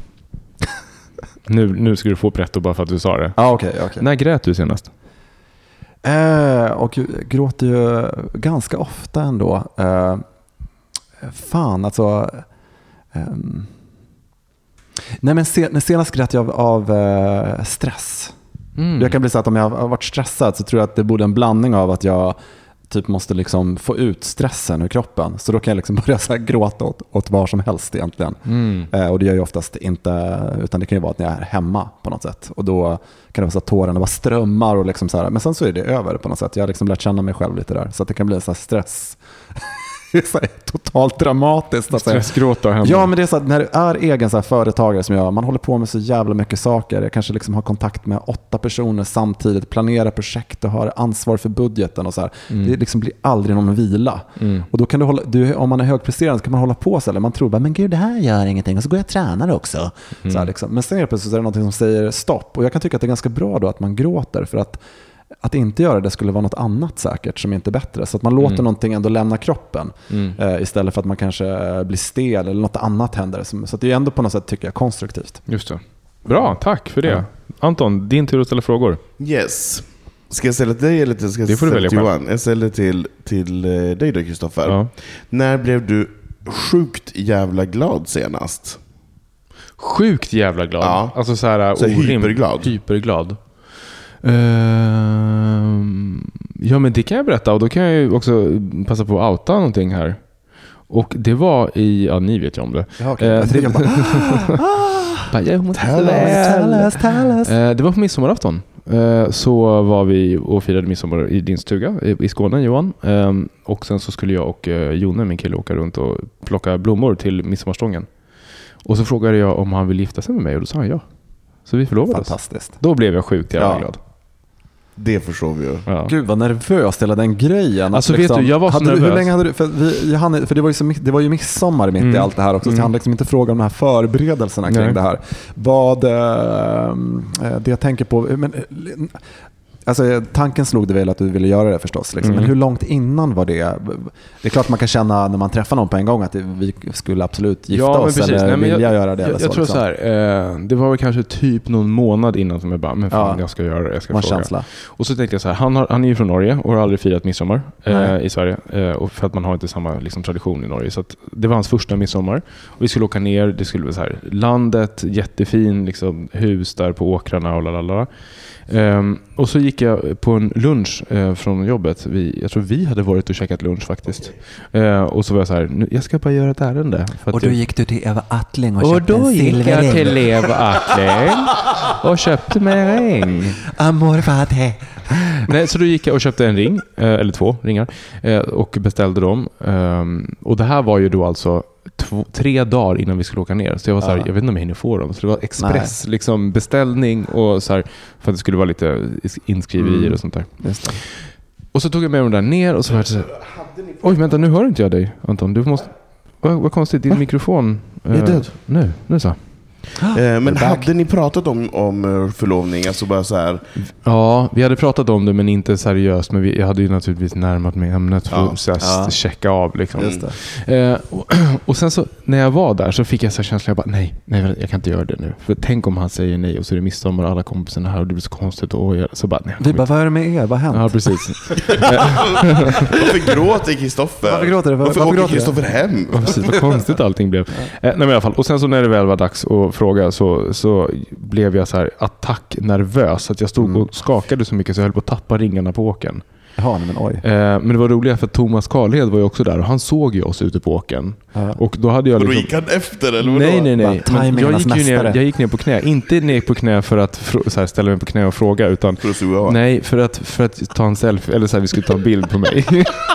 Speaker 3: nu, nu ska du få pretto bara för att du sa det.
Speaker 4: Ja, okej. Okay, okay.
Speaker 3: När grät du senast?
Speaker 4: Eh, och jag gråter ju ganska ofta ändå. Eh, fan, alltså... Um, nej men sen, senast grät jag av, av uh, stress. Mm. Jag kan bli så att om jag har varit stressad så tror jag att det borde en blandning av att jag typ måste liksom få ut stressen ur kroppen. Så då kan jag liksom börja så här gråta åt, åt var som helst egentligen. Mm. Uh, och det gör jag oftast inte, utan det kan ju vara att jag är hemma på något sätt. Och då kan det vara så att tårarna bara strömmar och liksom så här. Men sen så är det över på något sätt. Jag har liksom lärt känna mig själv lite där. Så att det kan bli en så här stress Det är så här totalt dramatiskt.
Speaker 3: Stressgråta hemma.
Speaker 4: Ja, men det är så att när du är egen så här företagare som jag, man håller på med så jävla mycket saker. Jag kanske liksom har kontakt med åtta personer samtidigt, planerar projekt och har ansvar för budgeten och så här. Mm. Det liksom blir aldrig någon vila. Mm. Och då kan du hålla, du, om man är högpresterande så kan man hålla på så här. Man tror bara, men gud, det här gör ingenting. Och så går jag och tränar också. Mm. Så här, liksom. Men sen är det plötsligt så är det någonting som säger stopp. Och jag kan tycka att det är ganska bra då att man gråter, för att Att inte göra det skulle vara något annat säkert som inte är bättre. Så att man låter mm. någonting ändå lämna kroppen mm. eh, istället för att man kanske blir stel eller något annat händer. Så att det är ändå på något sätt, tycker jag, konstruktivt.
Speaker 3: Just det. Bra, tack för det. Ja. Anton, din tur att ställa frågor.
Speaker 5: Yes. Ska jag ställa till dig eller ska jag
Speaker 3: det får
Speaker 5: ställa
Speaker 3: du
Speaker 5: till
Speaker 3: välja
Speaker 5: Johan? Jag ställer till, till dig då, Kristoffer.
Speaker 3: Ja.
Speaker 5: När blev du sjukt jävla glad senast?
Speaker 3: Sjukt jävla glad?
Speaker 5: Ja.
Speaker 3: Alltså så här,
Speaker 5: så
Speaker 3: orim,
Speaker 5: hyperglad.
Speaker 3: Hyperglad. Uh, ja, men det kan jag berätta. Och då kan jag ju också passa på att outa någonting här. Och det var i, ja, ni vet ju om det.
Speaker 4: Ja, okay. uh,
Speaker 3: det,
Speaker 4: jag bara,
Speaker 3: ah, jag måste tell us, tell us. Uh, det var på midsommarafton. Uh, så var vi och firade midsommar i din stuga i, i Skåne, Johan. Um, och sen så skulle jag och uh, Jone, min kille, åka runt och plocka blommor till midsommarstången. Och så frågade jag om han ville gifta sig med mig, och då sa han ja. Så vi förlovades.
Speaker 4: Fantastiskt.
Speaker 3: Då blev jag sjukt jävla
Speaker 5: ja.
Speaker 3: glad.
Speaker 5: Det förstår vi ju.
Speaker 4: Ja. Gud vad nervös hela den grejen.
Speaker 3: Alltså
Speaker 4: liksom,
Speaker 3: vet du, jag var så
Speaker 4: hade
Speaker 3: nervös.
Speaker 4: Du, hur länge hade du, för, vi, han, för det var ju, så, det var ju midsommar mitt mm. i allt det här också. Mm. Så han liksom inte fråga om de här förberedelserna kring Nej. det här. Vad äh, det jag tänker på... Men, alltså, tanken slog det väl att du ville göra det förstås. Liksom. Mm. Men hur långt innan var det? Det är klart man kan känna när man träffar någon på en gång att vi skulle absolut gifta
Speaker 3: ja,
Speaker 4: oss eller
Speaker 3: Nej,
Speaker 4: vilja
Speaker 3: jag,
Speaker 4: göra det.
Speaker 3: Jag,
Speaker 4: eller
Speaker 3: jag
Speaker 4: så,
Speaker 3: tror
Speaker 4: liksom.
Speaker 3: så här, eh, det var väl kanske typ någon månad innan som jag bara, men fan, ja. jag ska göra det, jag ska fråga.
Speaker 4: Känsla.
Speaker 3: Och så tänkte jag så här, han, har, han är ju från Norge och har aldrig firat midsommar eh, i Sverige. Eh, och för att man har inte samma liksom, tradition i Norge. Så att det var hans första midsommar. Och vi skulle åka ner, det skulle vara så här, landet, jättefin liksom, hus där på åkrarna och lalala. Um, och så gick jag på en lunch uh, från jobbet. Vi, jag tror vi hade varit och käkat lunch faktiskt. Uh, och så var jag så här, nu, jag ska bara göra ett ärende. För
Speaker 4: och då
Speaker 3: jag...
Speaker 4: gick du till Eva Attling och,
Speaker 3: och
Speaker 4: köpte en silverring.
Speaker 3: Och då gick jag till Eva Attling och köpte mig en ring.
Speaker 4: Amor fate.
Speaker 3: Nej, så då gick jag och köpte en ring, uh, eller två ringar, uh, och beställde dem. Um, och det här var ju då alltså Två, tre dagar innan vi skulle åka ner. Så jag var så här, ja. jag vet inte om jag hinner få dem. Så det var express liksom, beställning och så här, för att det skulle vara lite inskriverier mm. och sånt där.
Speaker 4: Just det.
Speaker 3: Och så tog jag med dem där ner och så var det så här, oj, vänta, nu hör inte jag dig, Anton. Du måste, vad, vad konstigt, din Va? mikrofon.
Speaker 5: Är uh, död?
Speaker 3: Nu, nu så.
Speaker 5: Eh, men hade ni pratat om, om förlovning? Alltså bara så här...
Speaker 3: Ja, vi hade pratat om det men inte seriöst. Men vi, jag hade ju naturligtvis närmat mig ämnet för
Speaker 5: ja.
Speaker 3: att så här,
Speaker 5: ja.
Speaker 3: checka av. Liksom.
Speaker 5: Just det.
Speaker 3: Eh, och, och sen så, när jag var där så fick jag så här känslan, jag bara, nej, nej, jag kan inte göra det nu. För tänk om han säger nej och så är det midsommar och alla kompisarna här och det blir så konstigt. Och jag, så bara, nej,
Speaker 4: vi bara, vad är det med er? Vad har hänt?
Speaker 3: Ja, precis.
Speaker 5: Varför gråter Kristoffer?
Speaker 4: Varför gråter det?
Speaker 5: Varför, Varför åker Kristoffer hem?
Speaker 3: Ja, precis, vad konstigt allting blev. Eh, nej, men i alla fall. Och sen så när det väl var dags att fråga så så blev jag så här attacknervös att jag stod mm. och skakade så mycket så jag höll på att tappa ringarna på åken.
Speaker 4: Jaha, men oj.
Speaker 3: Eh, men det var roligt för att Thomas Karlhed var ju också där och han såg ju oss ute på åken.
Speaker 4: Ja.
Speaker 3: Och då hade jag
Speaker 5: liksom...
Speaker 3: liksom...
Speaker 5: Och då gick han efter eller vadå?
Speaker 3: Nej, nej, nej. Men jag, gick ju ner,
Speaker 4: jag
Speaker 3: gick ner på knä. Inte ner på knä för att fr- så här, ställa mig på knä och fråga utan...
Speaker 5: För att suga.
Speaker 3: Nej, för att, för att ta en selfie. Eller så här, vi skulle ta en bild på mig.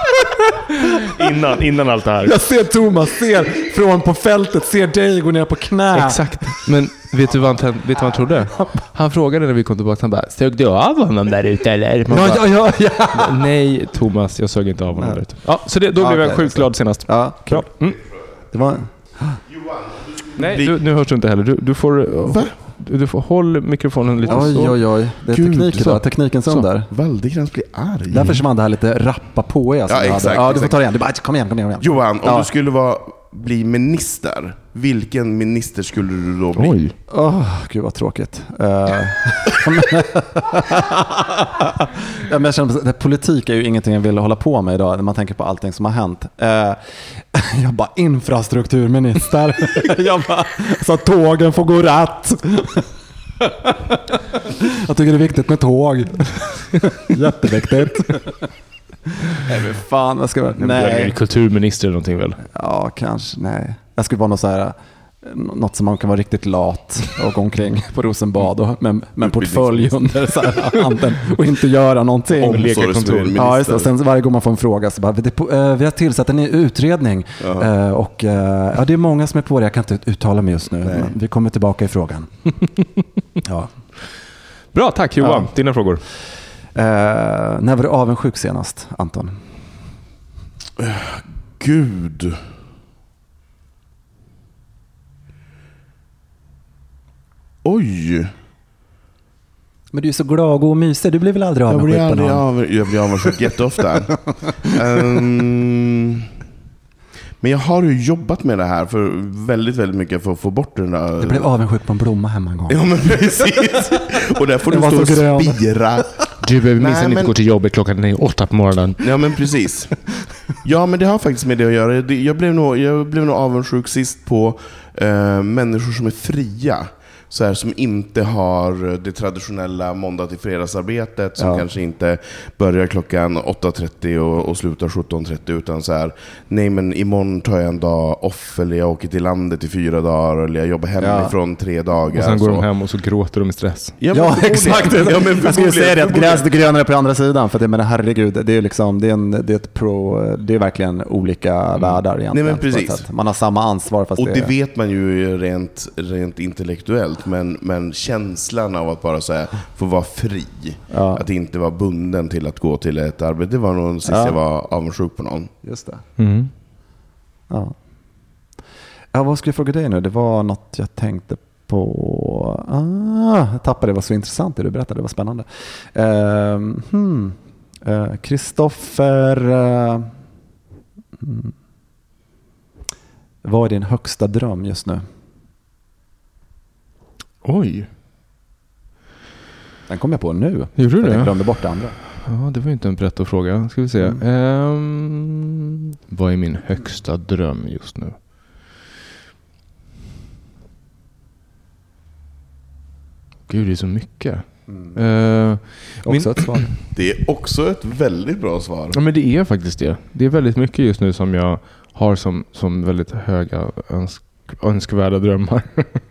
Speaker 3: innan, innan allt det här.
Speaker 4: Jag ser Thomas, ser från på fältet, ser dig gå ner på knä.
Speaker 3: Exakt. Men vet du vad han, vet du vad han trodde? Han frågade när vi kom tillbaka, han bara, sög du av honom där ute eller?
Speaker 4: Ja,
Speaker 3: bara,
Speaker 4: ja, ja, ja.
Speaker 3: Nej, Thomas, jag sög inte av honom där ute. Ja, så det, då
Speaker 4: ja,
Speaker 3: blev jag
Speaker 4: okay,
Speaker 3: sjukt glad senast.
Speaker 4: Ja,
Speaker 3: bra. Mm.
Speaker 4: Det var...
Speaker 3: Nej, du, nu hörs du inte heller. Du, du får...
Speaker 5: Va?
Speaker 3: Du, du får hålla mikrofonen lite
Speaker 4: oj,
Speaker 3: så.
Speaker 4: Oj, oj, det är
Speaker 5: Gud,
Speaker 4: tekniken
Speaker 5: så.
Speaker 4: då. Tekniken som där.
Speaker 5: Valdegrans blir arg.
Speaker 4: Där försvann det här lite rappa på er.
Speaker 5: Ja, exakt.
Speaker 4: Ja, du får
Speaker 5: exakt.
Speaker 4: ta det igen. Du bara, kom igen, kom igen. Kom igen.
Speaker 5: Johan, om
Speaker 4: ja.
Speaker 5: du skulle vara, bli minister, vilken minister skulle du då bli?
Speaker 3: Oj.
Speaker 4: Oh, gud vad tråkigt. Uh, ja, men jag känner att politik är ju ingenting jag vill hålla på med idag när man tänker på allting som har hänt. Uh, jag bara, infrastrukturminister. jag bara, så att tågen får gå rätt. Jag tycker det är viktigt med tåg. Jätteviktigt. Nej, men fan, vad ska jag...
Speaker 3: Nej. Kulturminister eller någonting väl?
Speaker 4: Ja, kanske, nej. Jag skulle vara någon så här något som man kan vara riktigt lat och gå omkring på Rosenbad och med, med en portfölj under så här handen och inte göra någonting. Ja, just det. Och sen varje gång man får en fråga så bara, vi har tillsatt en ny utredning uh, och uh, ja, det är många som är på det, jag kan inte uttala mig just nu. Nej. Vi kommer tillbaka i frågan. Ja.
Speaker 3: Bra, tack Johan. Ja. Dina frågor.
Speaker 4: Uh, när var du avundsjuk senast, Anton?
Speaker 5: Uh, Gud... Oj.
Speaker 4: Men du är så glad och mysig. Du blir väl aldrig avundsjuk på någon?
Speaker 5: Av, jag blir avundsjuk jätteofta. um, men jag har ju jobbat med det här för väldigt, väldigt mycket för att få bort den där...
Speaker 4: Du blev avundsjuk på en blomma hemma en gång.
Speaker 5: Ja, men precis. Och där får du stå och spira.
Speaker 3: Du behöver minst inte men... gå till jobbet klockan åtta på morgonen.
Speaker 5: Ja, men precis. Ja, men det har faktiskt med det att göra. Jag blev nog, jag blev nog avundsjuk sist på uh, människor som är fria. Så här, som inte har det traditionella måndag till fredagsarbetet, som ja. kanske inte börjar klockan åtta trettio och, och slutar sjutton trettio, utan så här, nej men imorgon tar jag en dag off, eller jag åker till landet i fyra dagar, eller jag jobbar hemifrån ja. tre dagar.
Speaker 3: Och sen går
Speaker 5: så.
Speaker 3: de hem och så gråter de i stress.
Speaker 4: Ja, ja exakt. Ja, men jag skulle säga det, att gräset är grönare på andra sidan, för det, men herregud, det är liksom, det är, en, det är ett pro, det är verkligen olika mm. världar egentligen.
Speaker 5: Nej, men precis.
Speaker 4: Man har samma ansvar, fast
Speaker 5: och
Speaker 4: det,
Speaker 5: det vet man ju rent, rent intellektuellt. Men, men känslan av att bara så här, få vara fri, ja. att inte vara bunden till att gå till ett arbete, det var nog sist ja. jag var avundsjuk på någon.
Speaker 4: Just det.
Speaker 3: Mm.
Speaker 4: Ja. Ja, vad skulle jag fråga dig nu? Det var något jag tänkte på. Ah, jag tappade, det var så intressant det du berättade, det var spännande. Uh, hmm. uh, Kristoffer, uh, hmm. vad är din högsta dröm just nu?
Speaker 3: Oj.
Speaker 4: Den kom jag på nu.
Speaker 3: Gjorde du det?
Speaker 4: Jag glömde bort det andra.
Speaker 3: Ja, det var ju inte en rätt att fråga. Ska vi se. Mm. Um, vad är min högsta dröm just nu? Gud, det är så mycket. Mm. Uh,
Speaker 4: också min... ett svar.
Speaker 5: Det är också ett väldigt bra svar.
Speaker 3: Ja, men det är faktiskt det. Det är väldigt mycket just nu som jag har som, som väldigt höga önsk önskvärda drömmar.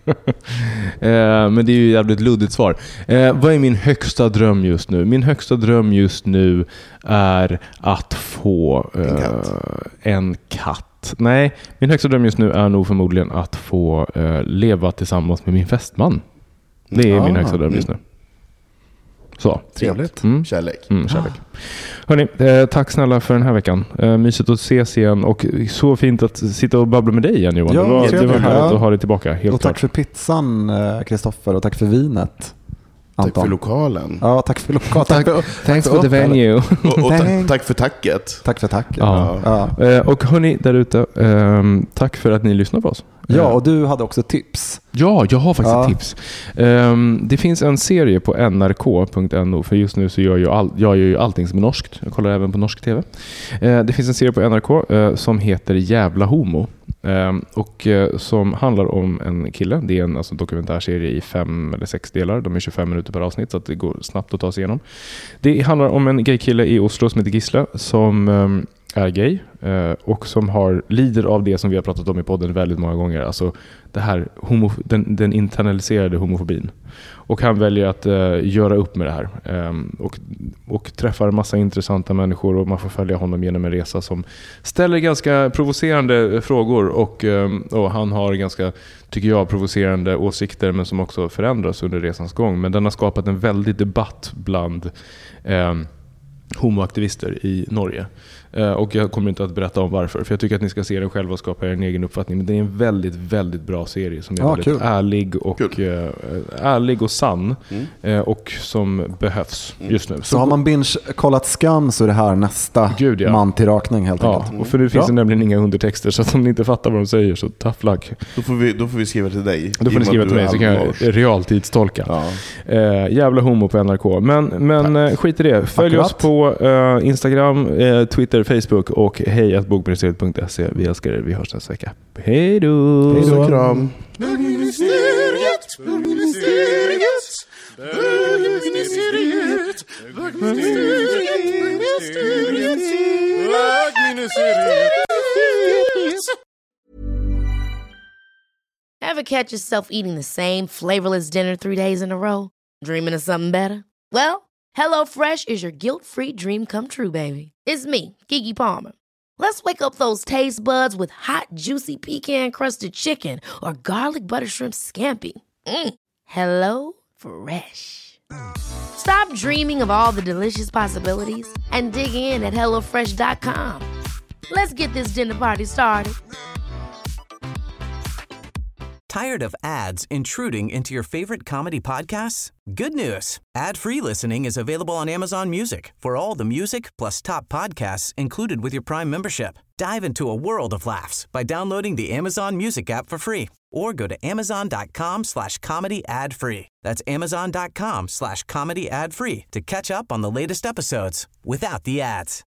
Speaker 3: eh, men det är ju ett jävligt luddigt svar. Eh, vad är min högsta dröm just nu? Min högsta dröm just nu är att få eh, en, katt. en katt. Nej, min högsta dröm just nu är nog förmodligen att få eh, leva tillsammans med min fästman. Det är ah, min högsta dröm just nu. Så.
Speaker 4: Trevligt.
Speaker 5: Mm. Kärlek.
Speaker 3: Mm, kärlek. Ah. Hörrni, eh, tack snälla för den här veckan. Eh, mysigt att ses igen och så fint att sitta och babbla med dig igen, Johan.
Speaker 4: Ja,
Speaker 3: det var, det var härligt
Speaker 4: ja.
Speaker 3: att ha dig tillbaka. Helt
Speaker 4: och tack
Speaker 3: klart.
Speaker 4: för pizzan, Kristoffer, och tack för vinet, Anton.
Speaker 5: Tack för lokalen.
Speaker 4: Ja, tack för lokalen.
Speaker 3: Tack, tack, thanks for the venue.
Speaker 5: Och, och ta- tack för tacket.
Speaker 4: Tack för tacket.
Speaker 3: Ja. Ja. Eh, och hörni där ute, eh, tack för att ni lyssnar på oss.
Speaker 4: Ja, och du hade också tips.
Speaker 3: Ja, jag har faktiskt
Speaker 4: ja.
Speaker 3: ett tips. Um, det finns en serie på n r k punkt n o, för just nu så gör jag, all, jag gör ju allting som är norskt. Jag kollar även på norsk tv. Uh, det finns en serie på N R K uh, som heter Jävla homo. Um, och uh, som handlar om en kille. Det är en alltså, dokumentärserie i fem eller sex delar. De är tjugofem minuter per avsnitt, så att det går snabbt att ta sig igenom. Det handlar om en gaykille i Oslo som heter Gisle, som um, är gay eh, och som har lider av det som vi har pratat om i podden väldigt många gånger, alltså det här homo, den, den internaliserade homofobin, och han väljer att eh, göra upp med det här eh, och, och träffar en massa intressanta människor, och man får följa honom genom en resa som ställer ganska provocerande frågor, och, eh, och han har ganska, tycker jag, provocerande åsikter, men som också förändras under resans gång. Men den har skapat en väldig debatt bland eh, homoaktivister i Norge. Uh, och jag kommer inte att berätta om varför, för jag tycker att ni ska se den själva och skapa er en egen uppfattning. Men det är en väldigt, väldigt bra serie som är ah, väldigt kul. ärlig och uh, ärlig och sann mm. uh, och som behövs mm. just nu. Så,
Speaker 4: så har man binge-kollat Skam, så är det här nästa Gud, ja. man till rakning helt
Speaker 3: ja,
Speaker 4: enkelt.
Speaker 3: Mm. Och för nu finns bra. det nämligen inga undertexter, så att om ni inte fattar vad de säger, så tough luck.
Speaker 5: Då får vi, då får vi skriva till dig.
Speaker 3: Då får ni skriva till mig, så kan jag realtidstolka. Ja. Uh, jävla homo på N R K. Men, men uh, skit i det. Följ Akkurat. oss på uh, Instagram, uh, Twitter, Facebook och hej at bogministeriet punkt se. Vi älskar er. Vi hörs nästa vecka. Hej då!
Speaker 5: Hej då! Kram!
Speaker 6: Bögministeriet! Bögministeriet! Bögministeriet! Bögministeriet! Bögministeriet!
Speaker 1: Ever catch yourself eating the same flavorless dinner three days in a row? Dreaming of something better? Well, HelloFresh is your guilt-free dream come true, baby. It's me, Keke Palmer. Let's wake up those taste buds with hot, juicy pecan-crusted chicken or garlic butter shrimp scampi. Mm. Hello Fresh. Stop dreaming of all the delicious possibilities and dig in at hello fresh dot com. Let's get this dinner party started.
Speaker 8: Tired of ads intruding into your favorite comedy podcasts? Good news. Ad-free listening is available on Amazon Music for all the music plus top podcasts included with your Prime membership. Dive into a world of laughs by downloading the Amazon Music app for free or go to amazon.com slash comedy ad free. That's amazon.com slash comedy ad free to catch up on the latest episodes without the ads.